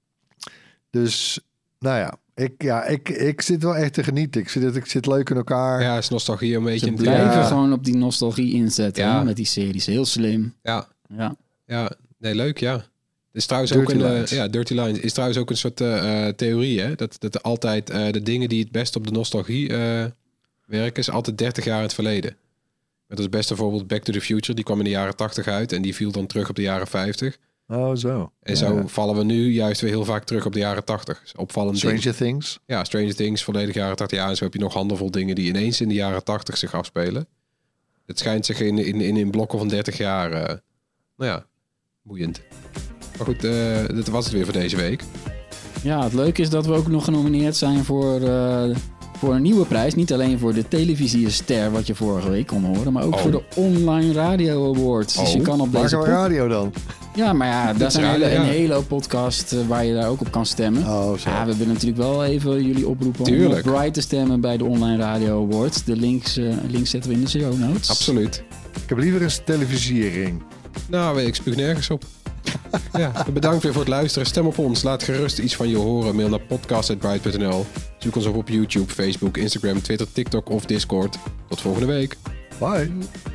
dus, nou ja. Ik, ja, ik, ik zit wel echt te genieten. Ik zit, ik zit leuk in elkaar. Ja, is nostalgie een beetje... Ze blijven ja. gewoon op die nostalgie inzetten ja. hè, met die series. Heel slim. Ja. Ja, ja. Nee, leuk, ja. Is trouwens Dirty ook een... Lines. Uh, ja, Dirty Lines is trouwens ook een soort uh, theorie, hè. Dat, dat altijd uh, de dingen die het best op de nostalgie uh, werken... is altijd dertig jaar in het verleden. Met als beste voorbeeld Back to the Future. Die kwam in de jaren tachtig uit en die viel dan terug op de jaren vijftig. Oh, zo. En ja. zo vallen we nu juist weer heel vaak terug op de jaren tachtig. Opvallend Stranger ding. Things. Ja, Stranger Things, volledig jaren tachtig. Ja, en zo heb je nog handenvol dingen die ineens in de jaren tachtig zich afspelen. Het schijnt zich in, in, in, in blokken van dertig jaar... Uh, nou ja, boeiend. Maar goed, uh, dat was het weer voor deze week. ja, het leuke is dat we ook nog genomineerd zijn voor, uh, voor een nieuwe prijs. Niet alleen voor de televisiester, wat je vorige week kon horen... maar ook oh. voor de Online Radio Awards. Dus oh. je kan op deze... Maken we radio dan? Ja, maar ja, daar zijn radio, hele, ja. een hele hoop podcast uh, waar je daar ook op kan stemmen. Oh, zo. Ja, we willen natuurlijk wel even jullie oproepen Tuurlijk. om op Bright te stemmen bij de Online Radio Awards. De links, uh, links zetten we in de show notes. Absoluut. Ik heb liever een televisiering. Nou, ik spuug nergens op. Ja, bedankt weer voor het luisteren. Stem op ons. Laat gerust iets van je horen. Mail naar podcast at bright punt n l. Zoek ons op op YouTube, Facebook, Instagram, Twitter, TikTok of Discord. Tot volgende week. Bye.